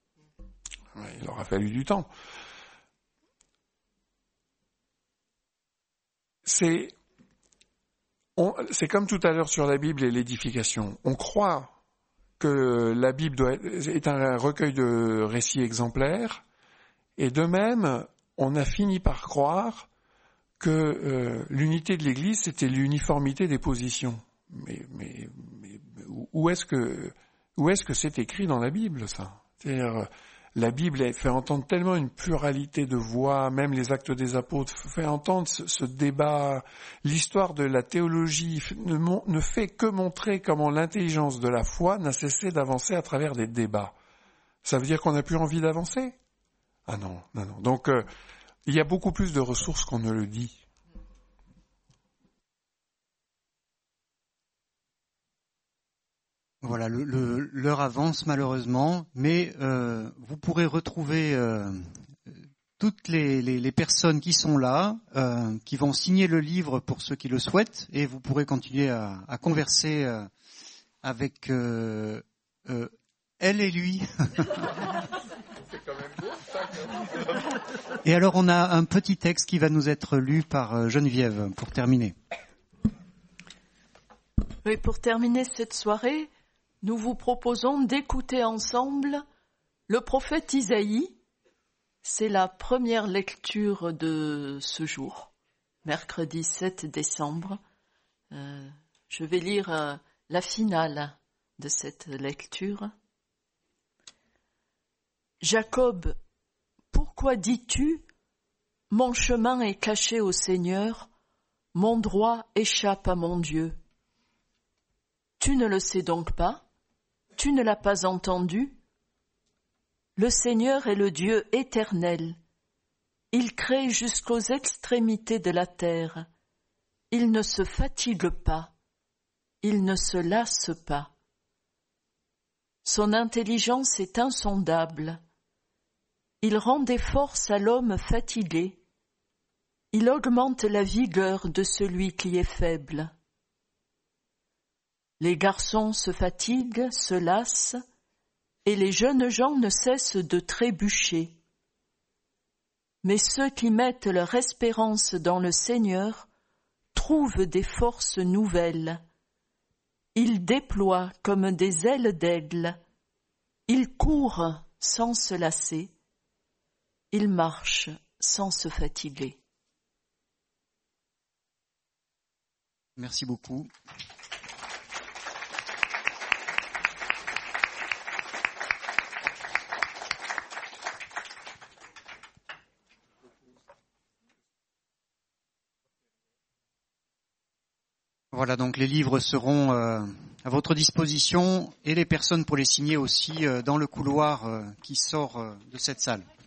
Il leur a fallu du temps. C'est, on, c'est comme tout à l'heure sur la Bible et l'édification. On croit que la Bible doit être, est un recueil de récits exemplaires, et de même, on a fini par croire que euh, l'unité de l'Église, c'était l'uniformité des positions. Mais, mais, mais où est-ce que où est-ce que c'est écrit dans la Bible, ça? C'est-à-dire, la Bible fait entendre tellement une pluralité de voix, même les Actes des Apôtres fait entendre ce, ce débat. L'histoire de la théologie ne, ne fait que montrer comment l'intelligence de la foi n'a cessé d'avancer à travers des débats. Ça veut dire qu'on n'a plus envie d'avancer? Ah non, non, non. Donc, euh, il y a beaucoup plus de ressources qu'on ne le dit. Voilà, le, le, l'heure avance malheureusement, mais euh, vous pourrez retrouver euh, toutes les, les, les personnes qui sont là, euh, qui vont signer le livre pour ceux qui le souhaitent, et vous pourrez continuer à, à converser euh, avec euh, euh, elle et lui. Et alors on a un petit texte qui va nous être lu par Geneviève pour terminer. Oui, pour terminer cette soirée, nous vous proposons d'écouter ensemble le prophète Isaïe. C'est la première lecture de ce jour, mercredi sept décembre. Euh, je vais lire euh, la finale de cette lecture. Jacob, pourquoi dis-tu, mon chemin est caché au Seigneur, mon droit échappe à mon Dieu? Tu ne le sais donc pas? Tu ne l'as pas entendu? Le Seigneur est le Dieu éternel. Il crée jusqu'aux extrémités de la terre. Il ne se fatigue pas. Il ne se lasse pas. Son intelligence est insondable. Il rend des forces à l'homme fatigué. Il augmente la vigueur de celui qui est faible. Les garçons se fatiguent, se lassent, et les jeunes gens ne cessent de trébucher. Mais ceux qui mettent leur espérance dans le Seigneur trouvent des forces nouvelles. Ils déploient comme des ailes d'aigle. Ils courent sans se lasser. Ils marchent sans se fatiguer. Merci beaucoup. Voilà, donc les livres seront euh, à votre disposition et les personnes pour les signer aussi euh, dans le couloir euh, qui sort euh, de cette salle.